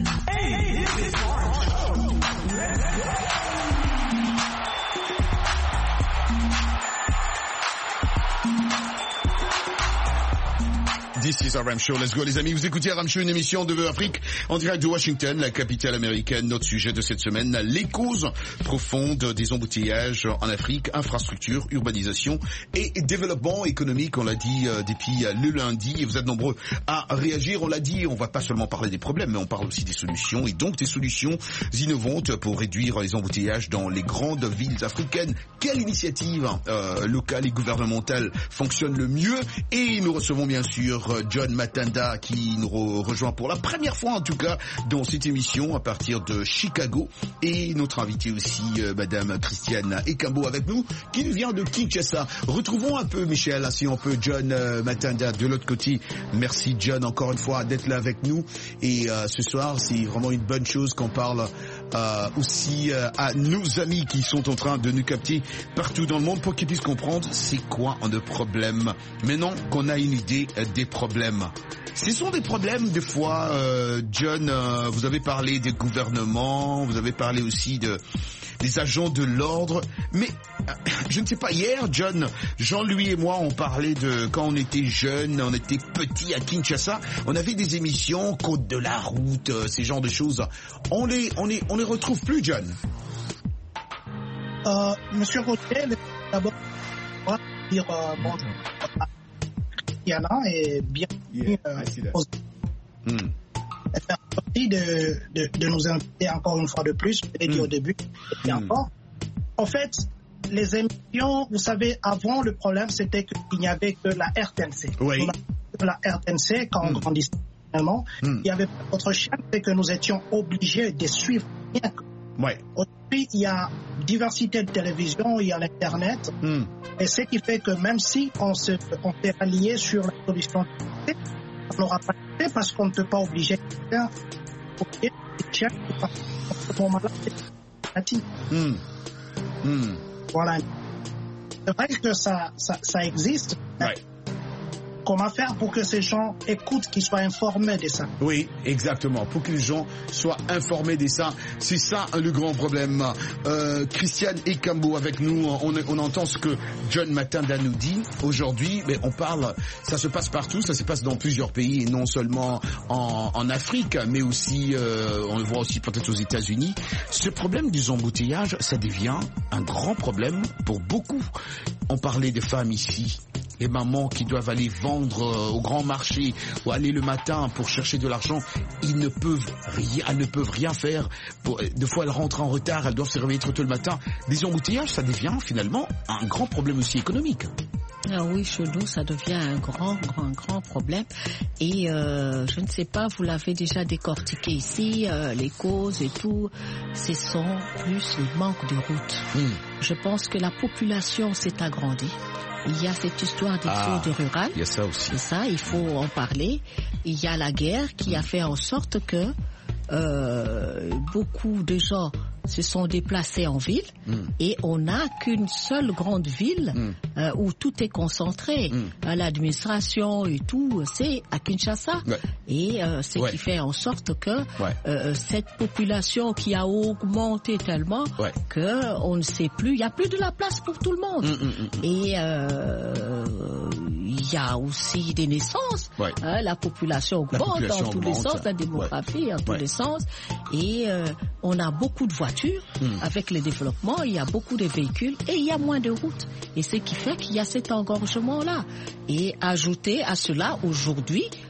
This is RM Show. Let's go, les amis. Vous écoutez RM Show, une émission de Afrique en direct de Washington, la capitale américaine. Notre sujet de cette semaine, les causes profondes des embouteillages en Afrique, infrastructure, urbanisation et développement économique. On l'a dit depuis le lundi et vous êtes nombreux à réagir. On l'a dit, on va pas seulement parler des problèmes, mais on parle aussi des solutions et donc des solutions innovantes pour réduire les embouteillages dans les grandes villes africaines. Quelle initiative locale et gouvernementale fonctionne le mieux? Et nous recevons bien sûr John Matanda qui nous rejoint pour la première fois en tout cas dans cette émission à partir de Chicago, et notre invitée aussi Madame Christiane Ekambo avec nous qui nous vient de Kinshasa. Retrouvons un peu Michel, si on peut, John Matanda de l'autre côté. Merci John encore une fois d'être là avec nous, et ce soir c'est vraiment une bonne chose qu'on parle aussi à nos amis qui sont en train de nous capter partout dans le monde pour qu'ils puissent comprendre c'est quoi le problème. Maintenant qu'on a une idée des problèmes, ce sont des problèmes des fois, John, vous avez parlé des gouvernements, vous avez parlé aussi des agents de l'ordre, mais je ne sais pas, hier, John, Jean-Louis et moi, on parlait de quand on était jeunes, on était petits à Kinshasa, on avait des émissions, Côte de la route, ces genres de choses. On les retrouve plus, John. Monsieur Roger, d'abord, dire bonjour. Yana est bien merci de nous inviter encore une fois de plus, je l'ai dit au début, et encore. En fait, les émissions, vous savez, avant, le problème, c'était qu'il n'y avait que la RTNC. Oui. La RTNC, quand on grandissait, il y avait pas d'autre chaîne, c'est que nous étions obligés de suivre. Ouais. Aujourd'hui, il y a diversité de télévision, il y a l'Internet, et ce qui fait que même si on s'est allié sur la solution, on n'aura pas été parce qu'on ne peut pas obliger quelqu'un Voilà. C'est vrai que ça existe. Ouais. Comment faire pour que ces gens écoutent, qu'ils soient informés de ça? Oui, exactement. Pour que les gens soient informés de ça. C'est ça le grand problème. Christiane Ekambo avec nous. On entend ce que John Matanda nous dit. Aujourd'hui, mais on parle, ça se passe partout. Ça se passe dans plusieurs pays, et non seulement en Afrique, mais aussi, on le voit aussi peut-être aux États-Unis. Ce problème des embouteillages, ça devient un grand problème pour beaucoup. On parlait des femmes ici. Les mamans qui doivent aller vendre au grand marché ou aller le matin pour chercher de l'argent, elles ne peuvent rien faire. Des fois, elles rentrent en retard, elles doivent se réveiller trop tôt le matin. Les embouteillages, ça devient finalement un grand problème aussi économique. Ah oui, chez nous, ça devient un grand problème. Et je ne sais pas, vous l'avez déjà décortiqué ici, les causes et tout, ce sont plus le manque de routes. Je pense que la population s'est agrandie. Il y a cette histoire des fraudes rurales. Il y a ça aussi. C'est ça, il faut en parler. Il y a la guerre qui a fait en sorte que beaucoup de gens se sont déplacés en ville et on n'a qu'une seule grande ville où tout est concentré. L'administration et tout, c'est à Kinshasa. Ouais. Et ce qui fait en sorte que cette population qui a augmenté tellement qu'on ne sait plus, il n'y a plus de la place pour tout le monde. Et il y a aussi des naissances. La population augmente dans tous les sens, la démographie en tous les sens. Et on a beaucoup de voitures. Avec le développement, il y a beaucoup de véhicules et il y a moins de routes. Et ce qui fait qu'il y a cet engorgement-là. Et ajouter à cela, aujourd'hui,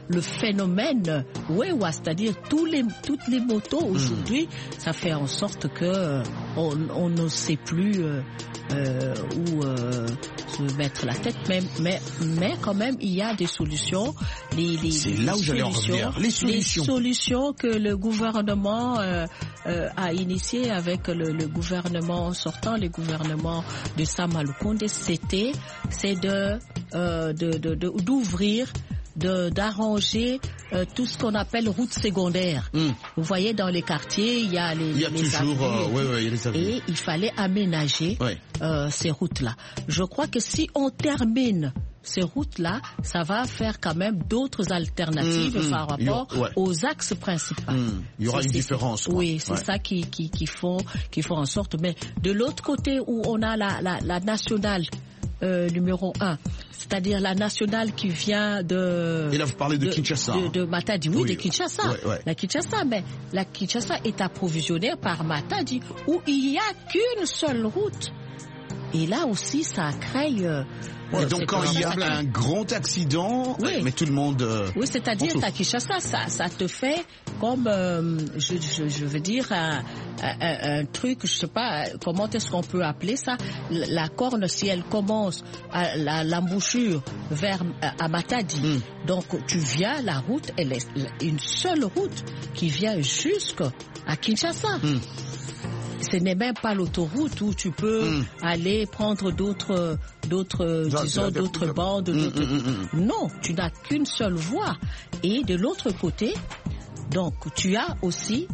le phénomène Wewa, c'est-à-dire toutes les motos aujourd'hui, ça fait en sorte que on ne sait plus où se mettre la tête, mais quand même il y a des solutions. C'est là où j'allais en revenir. Les solutions que le gouvernement a initiées avec le gouvernement sortant, le gouvernement de Sama Lukonde, c'est d'ouvrir, d'arranger tout ce qu'on appelle routes secondaires. Vous voyez, dans les quartiers, il y a les avenues, et il fallait aménager ces routes-là. Je crois que si on termine ces routes-là, ça va faire quand même d'autres alternatives par rapport aux axes principaux. Il y aura une différence. Oui, c'est ça qui font en sorte. Mais de l'autre côté, où on a la nationale numéro 1, c'est-à-dire la nationale qui vient de... Et là, vous parlez de Kinshasa. De Matadi, de Kinshasa. La Kinshasa, mais la Kinshasa est approvisionnée par Matadi, où il n'y a qu'une seule route. Et là aussi, ça crée... et donc quand il y a un grand accident, mais tout le monde... oui, c'est-à-dire qu'à Kinshasa, ça te fait comme, je veux dire, un truc, je sais pas, comment est-ce qu'on peut appeler ça, la corne, si elle commence à l'embouchure vers à Matadi. Donc tu viens, la route, elle est une seule route qui vient jusqu'à Kinshasa. Ce n'est même pas l'autoroute où tu peux aller prendre d'autres bandes. Non, tu n'as qu'une seule voie. Et de l'autre côté, donc tu as aussi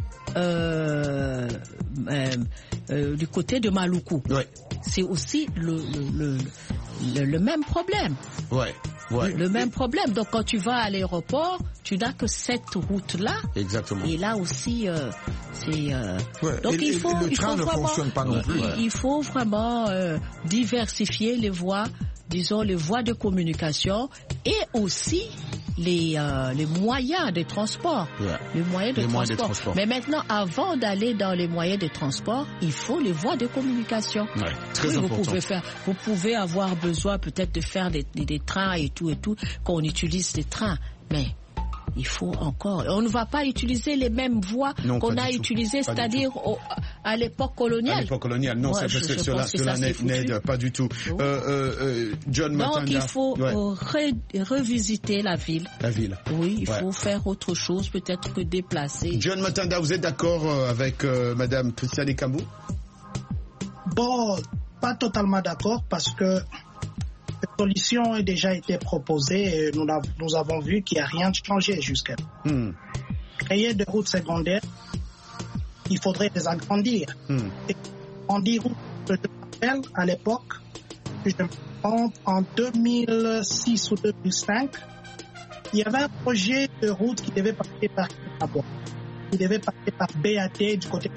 du côté de Maluku. C'est aussi le même problème. Le même problème. Donc quand tu vas à l'aéroport, tu n'as que cette route-là. Exactement. Et là aussi, donc le train ne fonctionne pas non plus. Il faut vraiment diversifier les voies, disons les voies de communication, et aussi les moyens de transport. Les moyens de transport. Mais maintenant, avant d'aller dans les moyens de transport, il faut les voies de communication. Très important. Vous pouvez avoir besoin peut-être de faire des trains et tout, qu'on utilise des trains, mais il faut encore... On ne va pas utiliser les mêmes voies qu'on a utilisées, c'est-à-dire à l'époque coloniale. À l'époque coloniale, non, c'est parce que cela n'aide pas du tout. John Matanda... Donc il faut revisiter la ville. Oui, il faut faire autre chose, peut-être que déplacer. John Matanda, vous êtes d'accord avec Madame Pissale Kambou? Bon, pas totalement d'accord, parce que cette solution a déjà été proposée et nous avons vu qu'il n'y a rien changé jusqu'à là. Créer des routes secondaires, il faudrait les agrandir. Et agrandir, je me rappelle à l'époque, en 2006 ou 2005, il y avait un projet de route qui devait passer par Kinshasa, qui devait passer par BAT du côté.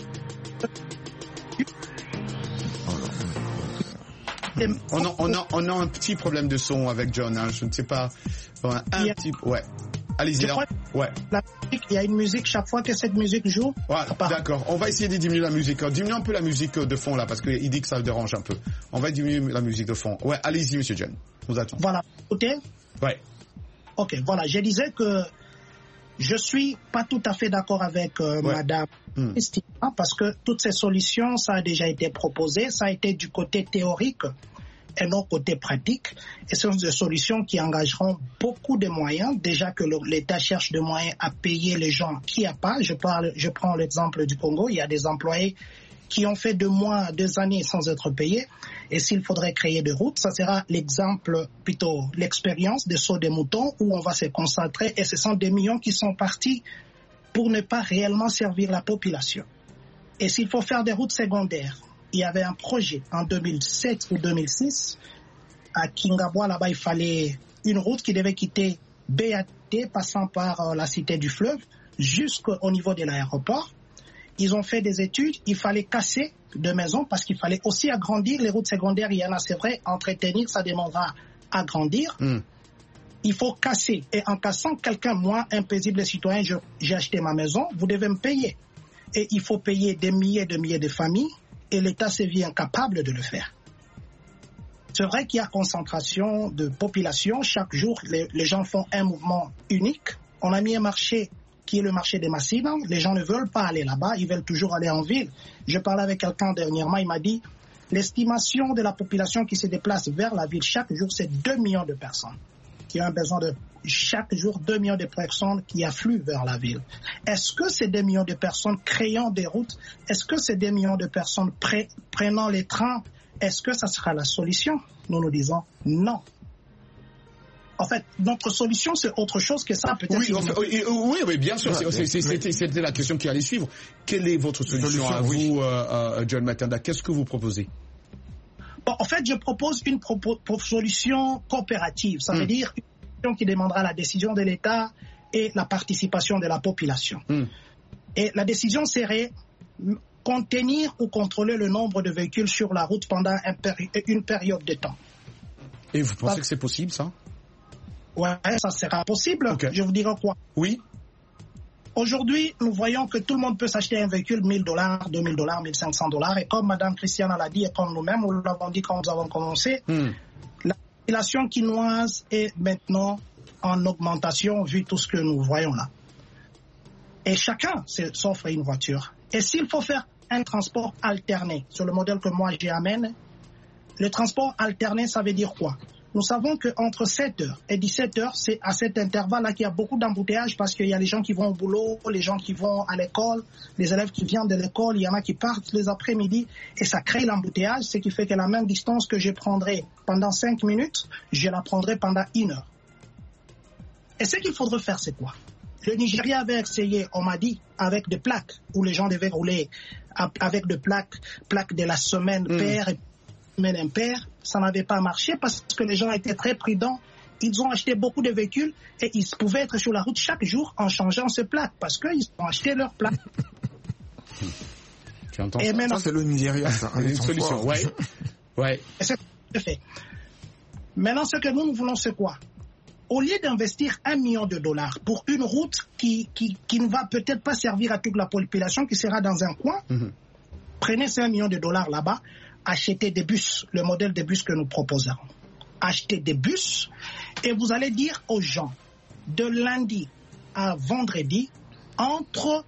On a un petit problème de son avec John, hein, je ne sais pas. Allez-y là. Il y a une musique chaque fois que cette musique joue. D'accord, on va essayer de diminuer la musique. Diminue un peu la musique de fond là, parce qu'il dit que ça le dérange un peu. On va diminuer la musique de fond. Allez-y, monsieur John. Nous attendons. Voilà, écoutez. Ok, voilà, je disais que je suis pas tout à fait d'accord avec Madame Christine, parce que toutes ces solutions, ça a déjà été proposé, ça a été du côté théorique et non côté pratique. Et ce sont des solutions qui engageront beaucoup de moyens. Déjà que l'État cherche des moyens à payer les gens qui n'y a pas. Je prends l'exemple du Congo. Il y a des employés qui ont fait 2 mois, 2 années sans être payés. Et s'il faudrait créer des routes, ça sera l'exemple, plutôt l'expérience des sauts des moutons, où on va se concentrer, et ce sont des millions qui sont partis pour ne pas réellement servir la population. Et s'il faut faire des routes secondaires, il y avait un projet en 2007 ou 2006 à Kingabwa, là-bas il fallait une route qui devait quitter BAT, passant par la cité du fleuve, jusqu'au niveau de l'aéroport. Ils ont fait des études, il fallait casser 2 maisons parce qu'il fallait aussi agrandir les routes secondaires. Il y en a, c'est vrai, entretenir, ça demandera agrandir. Il faut casser. Et en cassant, moi, un paisible citoyen, j'ai acheté ma maison, vous devez me payer. Et il faut payer des milliers de familles, et l'État s'est vu incapable de le faire. C'est vrai qu'il y a concentration de population. Chaque jour, les gens font un mouvement unique On a mis un marché qui est le marché des massifs. Les gens ne veulent pas aller là-bas, ils veulent toujours aller en ville. Je parlais avec quelqu'un dernièrement, il m'a dit, l'estimation de la population qui se déplace vers la ville chaque jour, c'est 2 millions de personnes qui ont besoin de chaque jour 2 millions de personnes qui affluent vers la ville. Est-ce que ces 2 millions de personnes créant des routes, est-ce que ces 2 millions de personnes prenant les trains, est-ce que ça sera la solution? Nous disons non. En fait, notre solution, c'est autre chose que ça, peut-être. Oui, bien sûr. C'était la question qui allait suivre. Quelle est votre solution à vous, John Matanda? Qu'est-ce que vous proposez? Bon, en fait, je propose une solution coopérative. Ça veut dire une solution qui demandera la décision de l'État et la participation de la population. Et la décision serait contenir ou contrôler le nombre de véhicules sur la route pendant une période de temps. Et vous pensez que c'est possible, ça? Ouais, ça sera possible. Okay. Je vous dirai quoi. Oui. Aujourd'hui, nous voyons que tout le monde peut s'acheter un véhicule $1,000, $2,000, $1,500. Et comme Mme Christiane l'a dit et comme nous-mêmes, nous l'avons dit quand nous avons commencé, la population quinoise est maintenant en augmentation vu tout ce que nous voyons là. Et chacun s'offre une voiture. Et s'il faut faire un transport alterné, sur le modèle que moi j'amène, le transport alterné, ça veut dire quoi? Nous savons qu'entre 7h et 17h, c'est à cet intervalle-là qu'il y a beaucoup d'embouteillages parce qu'il y a les gens qui vont au boulot, les gens qui vont à l'école, les élèves qui viennent de l'école, il y en a qui partent les après-midi et ça crée l'embouteillage, ce qui fait que la même distance que je prendrai pendant 5 minutes, je la prendrai pendant 1 heure. Et ce qu'il faudrait faire, c'est quoi? Le Nigeria avait essayé, on m'a dit, avec des plaques où les gens devaient rouler avec des plaques de la semaine paire et semaine impaire. Ça n'avait pas marché parce que les gens étaient très prudents. Ils ont acheté beaucoup de véhicules et ils pouvaient être sur la route chaque jour en changeant ces plaques parce qu'ils ont acheté leurs plaques. Tu entends et ça? Maintenant, ça, c'est le Nigeria. Ça, une solution, ouais. Et c'est fait. Maintenant, ce que nous voulons, c'est quoi? Au lieu d'investir $1 million pour une route qui ne va peut-être pas servir à toute la population, qui sera dans un coin, prenez ces $1 million là-bas, achetez des bus, le modèle de bus que nous proposons. Achetez des bus et vous allez dire aux gens, de lundi à vendredi, entre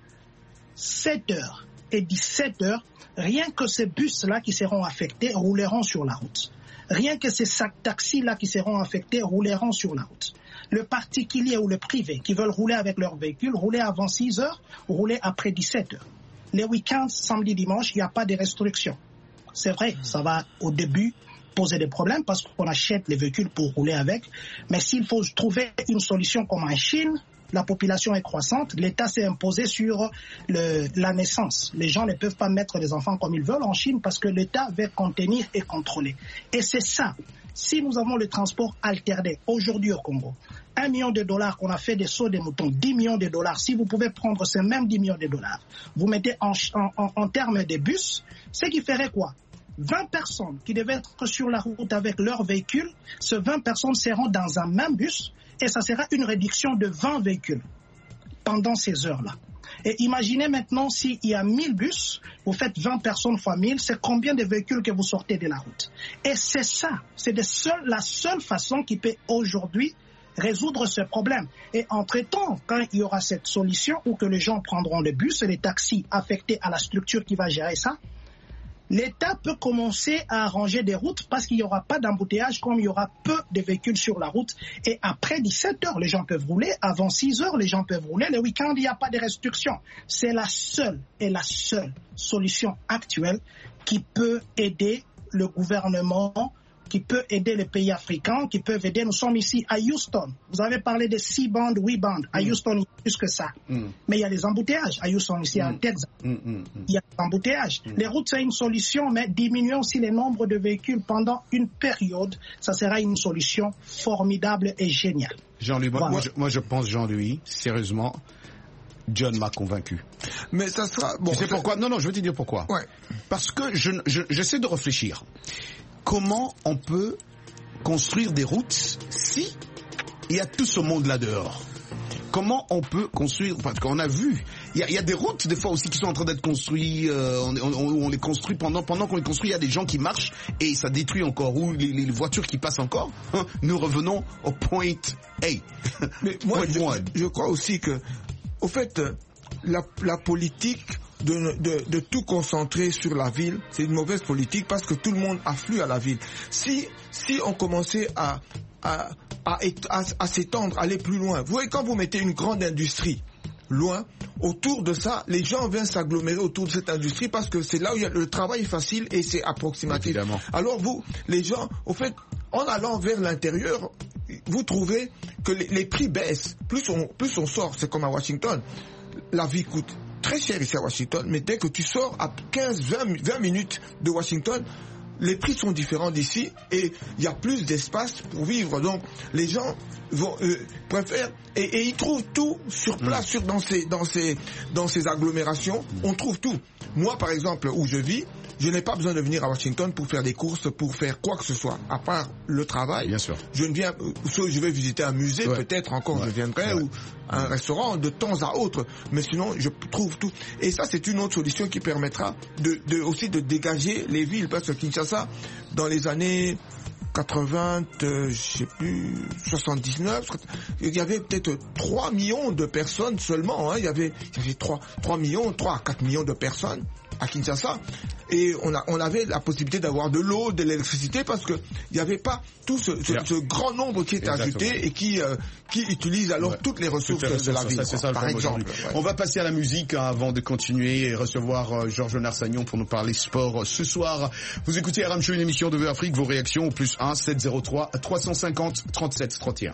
7h et 17h, rien que ces bus-là qui seront affectés rouleront sur la route. Rien que ces taxis-là qui seront affectés rouleront sur la route. Le particulier ou le privé qui veulent rouler avec leur véhicule, rouler avant 6h, rouler après 17h. Les week-ends, samedi, dimanche, il n'y a pas de restrictions. C'est vrai, ça va au début poser des problèmes parce qu'on achète les véhicules pour rouler avec. Mais s'il faut trouver une solution comme en Chine, la population est croissante, l'État s'est imposé sur la naissance. Les gens ne peuvent pas mettre les enfants comme ils veulent en Chine parce que l'État veut contenir et contrôler. Et c'est ça. Si nous avons le transport alterné aujourd'hui au Congo, $1 million qu'on a fait des sauts des moutons, $10 millions, si vous pouvez prendre ces mêmes $10 millions, vous mettez en termes de bus, ce qui ferait quoi? 20 personnes qui devaient être sur la route avec leur véhicule, ces 20 personnes seront dans un même bus et ça sera une réduction de 20 véhicules pendant ces heures-là. Et imaginez maintenant s'il y a 1000 bus, vous faites 20 personnes fois 1000, c'est combien de véhicules que vous sortez de la route? Et c'est ça, c'est la seule façon qui peut aujourd'hui résoudre ce problème. Et entre-temps, quand il y aura cette solution où que les gens prendront le bus et les taxis affectés à la structure qui va gérer ça, l'État peut commencer à arranger des routes parce qu'il n'y aura pas d'embouteillage comme il y aura peu de véhicules sur la route. Et après 17h, les gens peuvent rouler. Avant 6h, les gens peuvent rouler. Le week-end, il n'y a pas de restrictions. C'est la seule solution actuelle qui peut aider le gouvernement, qui peut aider les pays africains, qui peuvent aider. Nous sommes ici à Houston. Vous avez parlé de 6 bandes, 8 bandes. À Houston, il y a plus que ça. Mais il y a des embouteillages. À Houston, ici, à Texas, il y a des embouteillages. Les routes, c'est une solution, mais diminuer aussi le nombre de véhicules pendant une période, ça sera une solution formidable et géniale. Jean-Louis, voilà. moi je pense, Jean-Louis, sérieusement, John m'a convaincu. Mais ça sera... Bon, tu sais pourquoi? Non, je vais te dire pourquoi. Ouais. Parce que j'essaie de réfléchir. Comment on peut construire des routes si il y a tout ce monde là dehors? comment on peut construire, parce qu'on a vu, il y a des routes des fois aussi qui sont en train d'être construites, on les construit pendant qu'on les construit, il y a des gens qui marchent et ça détruit encore, ou les voitures qui passent encore. Nous revenons au point A. Mais moi, je crois aussi que, au fait, la politique de tout concentrer sur la ville, c'est une mauvaise politique parce que tout le monde afflue à la ville. Si on commençait à s'étendre, aller plus loin. Vous voyez, quand vous mettez une grande industrie loin, autour de ça, les gens viennent s'agglomérer autour de cette industrie parce que c'est là où le travail est facile et c'est approximatif. Évidemment. Alors les gens, au fait, en allant vers l'intérieur, vous trouvez que les prix baissent. Plus on sort, c'est comme à Washington, la vie coûte très cher ici à Washington, mais dès que tu sors à 15-20 minutes de Washington, les prix sont différents d'ici et il y a plus d'espace pour vivre. Donc les gens préfèrent et ils trouvent tout sur place, dans ces agglomérations, on trouve tout. Moi par exemple, où je vis, je n'ai pas besoin de venir à Washington pour faire des courses, pour faire quoi que ce soit, à part le travail. Bien sûr. Je ne viens, sauf je vais visiter un musée, peut-être encore je viendrai, ou un restaurant de temps à autre. Mais sinon, je trouve tout. Et ça, c'est une autre solution qui permettra aussi de dégager les villes. Parce que Kinshasa, dans les années 80, je sais plus, 79, il y avait peut-être 3 millions de personnes seulement, hein. Il y avait 3 à 4 millions de personnes à Kinshasa, et on avait la possibilité d'avoir de l'eau, de l'électricité, parce que il n'y avait pas tout ce grand nombre qui est ajouté et qui utilise alors toutes les ressources de la ville, par exemple. On va passer à la musique avant de continuer et recevoir Georges Narsagnon pour nous parler sport ce soir. Vous écoutez RM Show, une émission de Afrique, vos réactions au plus 1 703 350 37 31.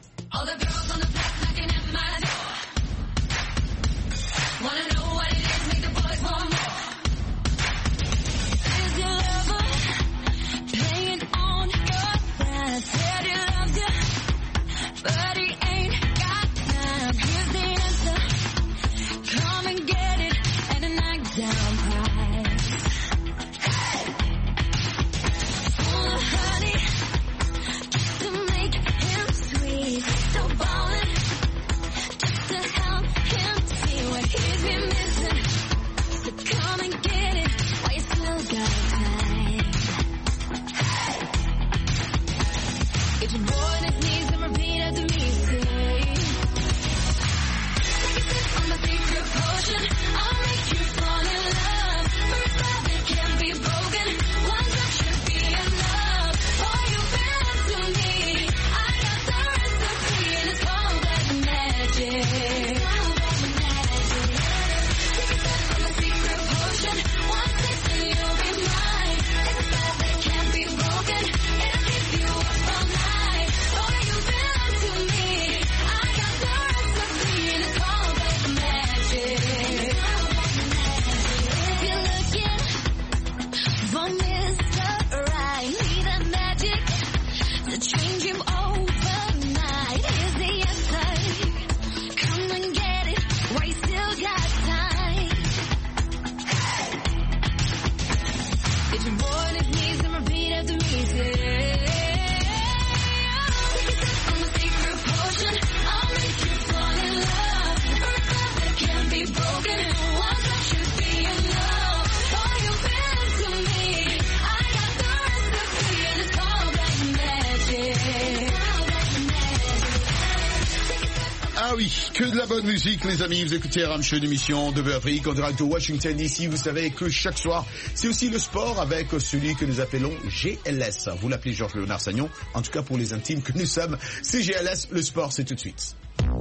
Ah oui, que de la bonne musique les amis, vous écoutez RM Show, une émission de Afrique en direct de Washington DC. Vous savez que chaque soir, c'est aussi le sport avec celui que nous appelons GLS. Vous l'appelez Georges Narsagnon, en tout cas pour les intimes que nous sommes, c'est GLS, le sport c'est tout de suite.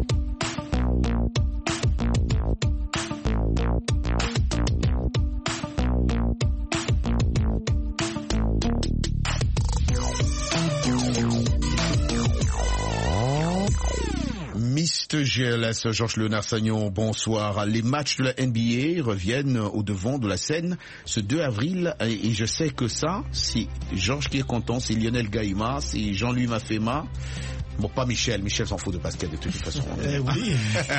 Mr. GLS, Georges Narsagnon, bonsoir. Les matchs de la NBA reviennent au devant de la scène ce 2 avril et je sais que ça, c'est Georges qui est content, c'est Lionel Gaïma, c'est Jean-Louis Mafema, Bon, pas Michel s'en fout de basket de toute façon. Oui.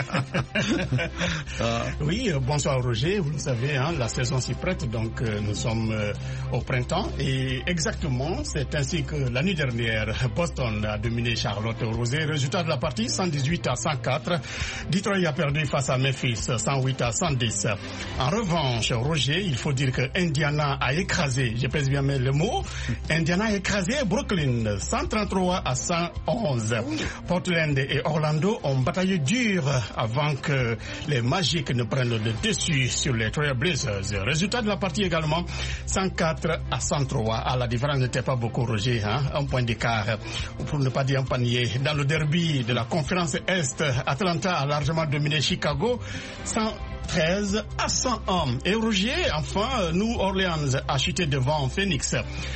Oui, bonsoir Roger, vous le savez, hein, la saison s'y prête, donc nous sommes au printemps et exactement, c'est ainsi que la nuit dernière, Boston a dominé Charlotte au Rosé. Résultat de la partie, 118-104. Detroit a perdu face à Memphis, 108-110. En revanche, Roger, il faut dire que Indiana a écrasé, je pèse bien le mot, Indiana a écrasé Brooklyn, 133-111. Portland et Orlando ont bataillé dur avant que les Magic ne prennent le dessus sur les Trail Blazers. Résultat de la partie également, 104-103. Ah, la différence n'était pas beaucoup, Roger, hein? Un point d'écart, pour ne pas dire un panier. Dans le derby de la conférence Est, Atlanta a largement dominé Chicago, 113-101. Et Roger, enfin, New Orleans a chuté devant Phoenix,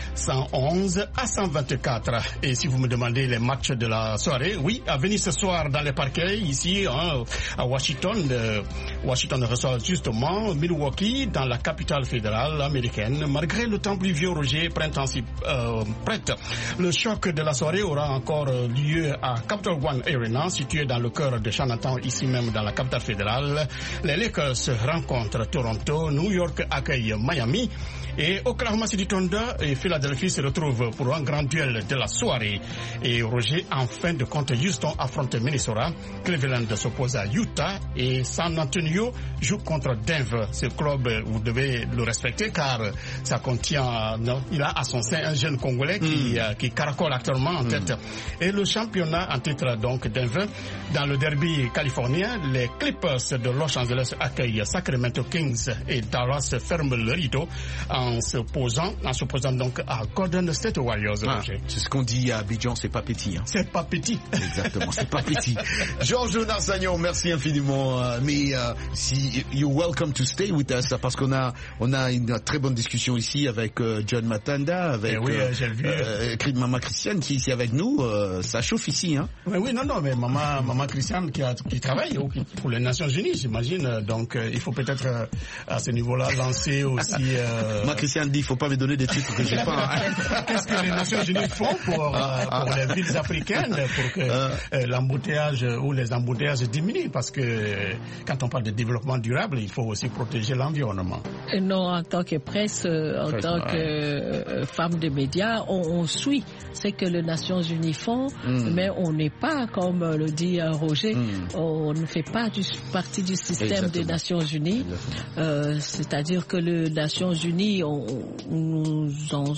111-124. Et si vous me demandez les matchs de la soirée, oui, à venir ce soir dans les parquets, ici, hein, à Washington. Washington reçoit justement Milwaukee dans la capitale fédérale américaine. Malgré le temps pluvieux, Roger, printemps si prête. Le choc de la soirée aura encore lieu à Capital One Arena, situé dans le cœur de Chinatown, ici même dans la capitale fédérale. Les Lakers rencontrent Toronto, New York accueille Miami et Oklahoma City Thunder et Philadelphie se retrouvent pour un grand duel de la soirée. Et Roger, en fin de compte, Houston affronte Minnesota, Cleveland s'oppose à Utah et San Antonio joue contre Denver. Ce club, vous devez le respecter car ça contient, il a à son sein un jeune Congolais qui caracole actuellement en tête. Et le championnat en titre donc Denver. Dans le derby californien, les Clippers de Los Angeles accueillent Sacramento Kings et Dallas ferme le rideau en se posant donc à Golden State Warriors. C'est ce qu'on dit à Abidjan, c'est pas petit. Hein. C'est pas petit. Exactement, c'est pas petit. Georges Narsagnon, merci infiniment. Mais si you're welcome to stay with us parce qu'on a une très bonne discussion ici avec John Matanda, avec Maman Christiane qui est ici avec nous. Ça chauffe ici, hein. Oui, non, mais Maman Christiane qui travaille pour les Nations Unies, j'imagine. Donc il faut peut-être à ce niveau-là lancer aussi. Christiane dit, il ne faut pas me donner des titres que j'ai pas. Qu'est-ce que les Nations Unies font pour les villes africaines pour que l'embouteillage ou les embouteillages diminuent? Parce que quand on parle de développement durable, il faut aussi protéger l'environnement. Non, en tant que presse, en tant que femme de médias, on suit ce que les Nations Unies font, mais on n'est pas, comme le dit Roger, on ne fait pas partie du système des Nations Unies. C'est-à-dire que les Nations Unies, nous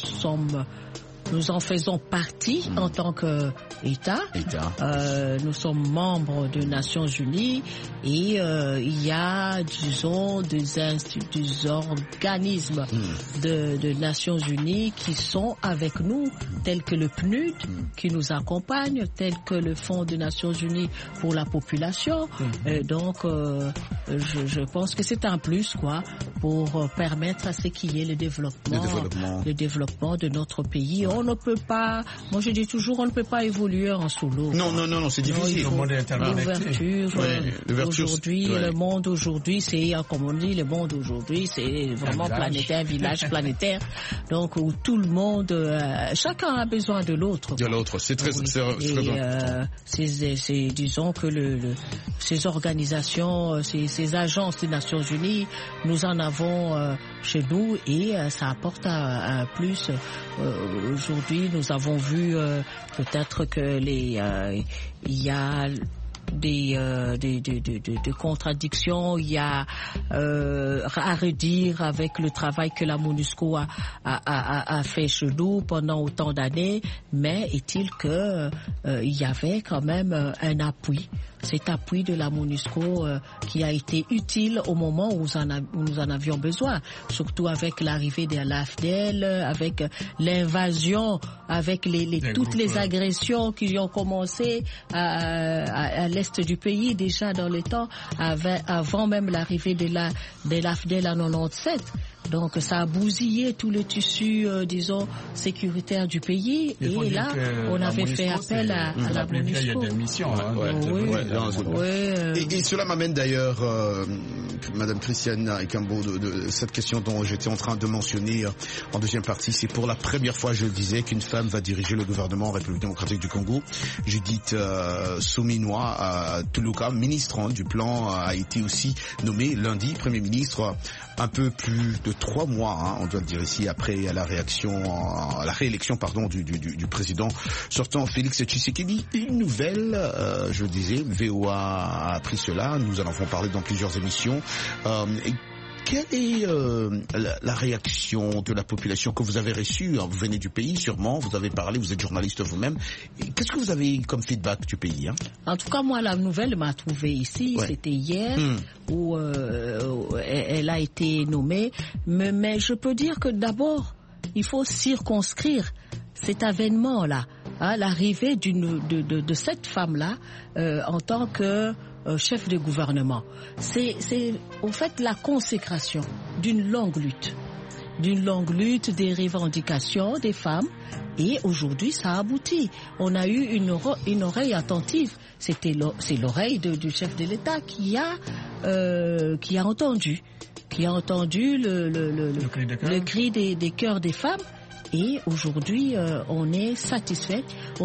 en faisons partie en tant qu'État. Nous sommes membres des Nations Unies et il y a, disons, des organismes de Nations Unies qui sont avec nous, tels que le PNUD qui nous accompagne, tels que le Fonds des Nations Unies pour la population. Donc, je pense que c'est un plus, quoi, pour permettre à ce qu'il y ait le développement de notre pays. On ne peut pas, moi je dis toujours, on ne peut pas évoluer en solo. Non, c'est difficile. Le monde aujourd'hui, c'est, comme on dit, le monde aujourd'hui, c'est vraiment planétaire, village planétaire. Donc, où tout le monde, chacun a besoin de l'autre. C'est très important. Disons que ces organisations, ces agences des Nations Unies, nous en avons chez nous et ça apporte un plus. Aujourd'hui, nous avons vu peut-être que il y a des contradictions, il y a à redire avec le travail que la MONUSCO a fait chez nous pendant autant d'années, mais est-il que il y avait quand même un appui. Cet appui de la MONUSCO qui a été utile au moment où nous en avions besoin, surtout avec l'arrivée de l'AFDEL, avec l'invasion, avec toutes les agressions qui ont commencé à l'est du pays déjà dans le temps, avant même l'arrivée de l'AFDEL en 97. Donc ça a bousillé tout le tissu, disons, sécuritaire du pays. Et là, on avait fait appel à la MONUSCO. Il y a des missions. Et cela m'amène d'ailleurs, Madame Christiane Ikambo, de cette question dont j'étais en train de mentionner en deuxième partie. C'est pour la première fois, je le disais, qu'une femme va diriger le gouvernement en République démocratique du Congo. Judith Suminwa Tuluka, ministre du plan, a été aussi nommée lundi Premier ministre. Un peu plus de 3 mois, on doit le dire ici, après la réélection du président sortant Félix Tshisekedi. Une nouvelle, je le disais, VOA a appris cela, nous en avons parlé dans plusieurs émissions. Quelle est la réaction de la population que vous avez reçue? Vous venez du pays, sûrement, vous avez parlé, vous êtes journaliste vous-même. Qu'est-ce que vous avez comme feedback du pays? En tout cas, moi, la nouvelle m'a trouvée ici. C'était hier où elle a été nommée. Mais je peux dire que d'abord, il faut circonscrire cet avènement-là, l'arrivée de cette femme-là en tant que chef de gouvernement. C'est en fait la consécration d'une longue lutte, des revendications des femmes, et aujourd'hui ça aboutit. On a eu une oreille attentive. C'est l'oreille du chef de l'État qui a entendu le cri des cœurs des femmes. Et aujourd'hui, on est satisfait.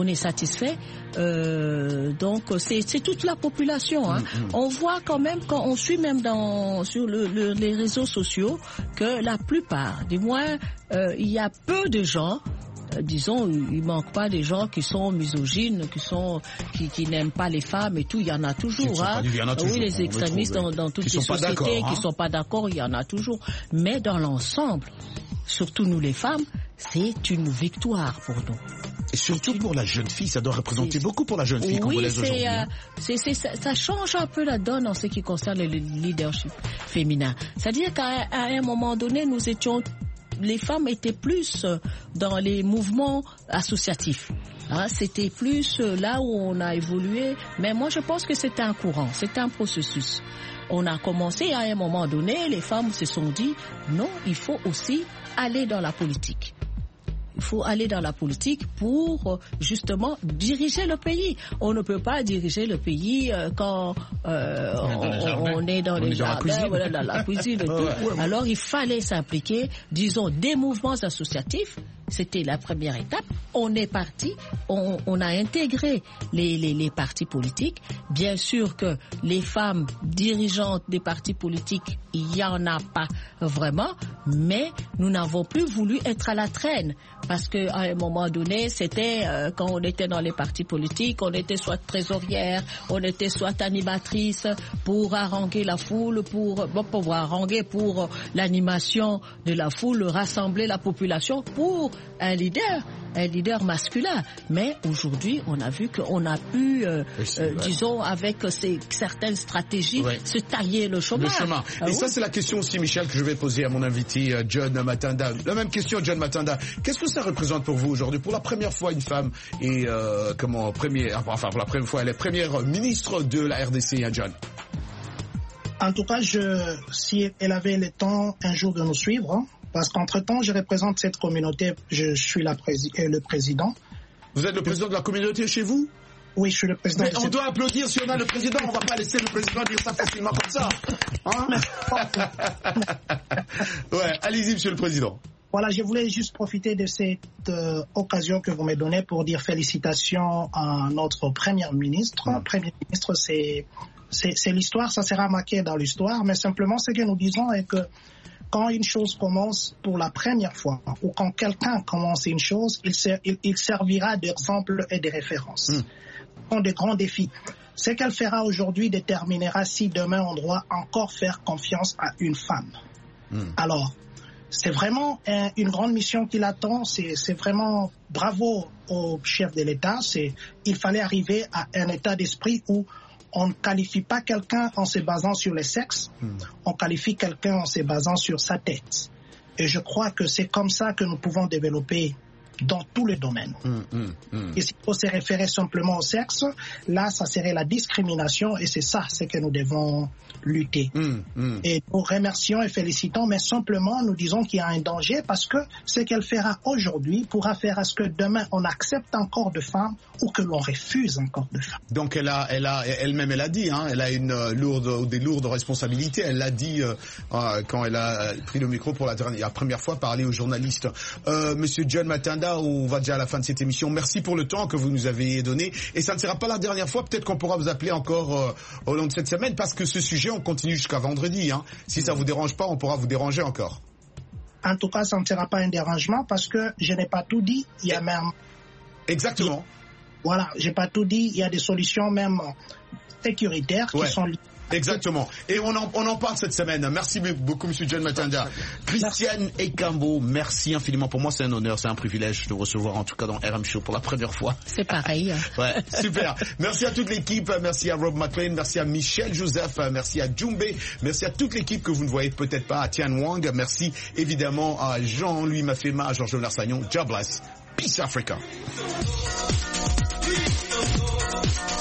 Donc, c'est toute la population. On voit quand même, quand on suit même sur les réseaux sociaux, que la plupart, du moins, il y a peu de gens. Disons, il manque pas des gens qui sont misogynes, qui n'aiment pas les femmes et tout. Il y en a toujours. Oui, les extrémistes dans toutes les sociétés qui sont pas d'accord, il y en a toujours. Mais dans l'ensemble, surtout nous les femmes, c'est une victoire pour nous. Et surtout pour la jeune fille, ça doit représenter beaucoup pour la jeune fille congolaise aujourd'hui. Ça change un peu la donne en ce qui concerne le leadership féminin. C'est-à-dire qu'à un moment donné, les femmes étaient plus dans les mouvements associatifs. C'était plus là où on a évolué. Mais moi, je pense que c'est un courant, c'est un processus. On a commencé à un moment donné, les femmes se sont dit, non, il faut aussi aller dans la politique. Il faut aller dans la politique pour justement diriger le pays. On ne peut pas diriger le pays quand on est dans les jardins, dans la cuisine et tout. Alors il fallait s'impliquer, disons, des mouvements associatifs. C'était la première étape. On est parti, on a intégré les partis politiques. Bien sûr que les femmes dirigeantes des partis politiques, il n'y en a pas vraiment, mais nous n'avons plus voulu être à la traîne. Parce qu'à un moment donné, c'était quand on était dans les partis politiques, on était soit trésorière, on était soit animatrice pour haranguer la foule, pour l'animation de la foule, rassembler la population pour un leader masculin. Mais aujourd'hui, on a vu qu'on a pu, disons, avec certaines stratégies, se tailler le chemin. Et ça, c'est la question aussi, Michel, que je vais poser à mon invité, John Matanda. La même question, John Matanda. Qu'est-ce que ça représente pour vous aujourd'hui? Pour la première fois, une femme est, pour la première fois, elle est première ministre de la RDC, John. En tout cas, si elle avait le temps un jour de nous suivre, parce qu'entre-temps, je représente cette communauté, je suis le président. Vous êtes le président de la communauté chez vous? Oui, je suis le président. Mais on doit applaudir si on a le président, on ne va pas laisser le président dire ça facilement comme ça. Ouais, allez-y, monsieur le président. Voilà, je voulais juste profiter de cette occasion que vous me donnez pour dire félicitations à notre Premier ministre. Premier ministre, c'est l'histoire, ça sera marqué dans l'histoire, mais simplement ce que nous disons est que quand une chose commence pour la première fois, ou quand quelqu'un commence une chose, il servira d'exemple et de référence. Ce sont des grands défis. Ce qu'elle fera aujourd'hui déterminera si demain on doit encore faire confiance à une femme. Alors, c'est vraiment une grande mission qui l'attend. C'est vraiment bravo au chef de l'État. Il fallait arriver à un état d'esprit où on ne qualifie pas quelqu'un en se basant sur le sexe, on qualifie quelqu'un en se basant sur sa tête. Et je crois que c'est comme ça que nous pouvons développer dans tous les domaines. Et s'il faut se référer simplement au sexe, là, ça serait la discrimination et c'est ça, c'est que nous devons lutter. Et nous remercions et félicitons, mais simplement nous disons qu'il y a un danger parce que ce qu'elle fera aujourd'hui pourra faire à ce que demain on accepte encore de femmes ou que l'on refuse encore de femmes. Donc elle-même elle a dit, hein, elle a des lourdes responsabilités. Elle l'a dit quand elle a pris le micro pour la première fois, parler aux journalistes. Monsieur John Matanda, on va déjà à la fin de cette émission. Merci pour le temps que vous nous avez donné. Et ça ne sera pas la dernière fois. Peut-être qu'on pourra vous appeler encore au long de cette semaine parce que ce sujet, on continue jusqu'à vendredi. Hein. Si ça vous dérange pas, on pourra vous déranger encore. En tout cas, ça ne sera pas un dérangement parce que je n'ai pas tout dit. Il y a même... Exactement. Voilà, j'ai pas tout dit. Il y a des solutions même sécuritaires qui sont liées. Exactement. Et on en parle cette semaine. Merci beaucoup, Monsieur John Matanda. Christiane Ekambo, merci infiniment. Pour moi, c'est un honneur, c'est un privilège de recevoir, en tout cas dans RM Show pour la première fois. C'est pareil. Ouais, super. Merci à toute l'équipe. Merci à Rob McLean. Merci à Michel Joseph. Merci à Djumbe. Merci à toute l'équipe que vous ne voyez peut-être pas, à Tian Wang. Merci évidemment à Jean-Louis Mafema, à Georges Larsagnon. God bless. Peace Africa.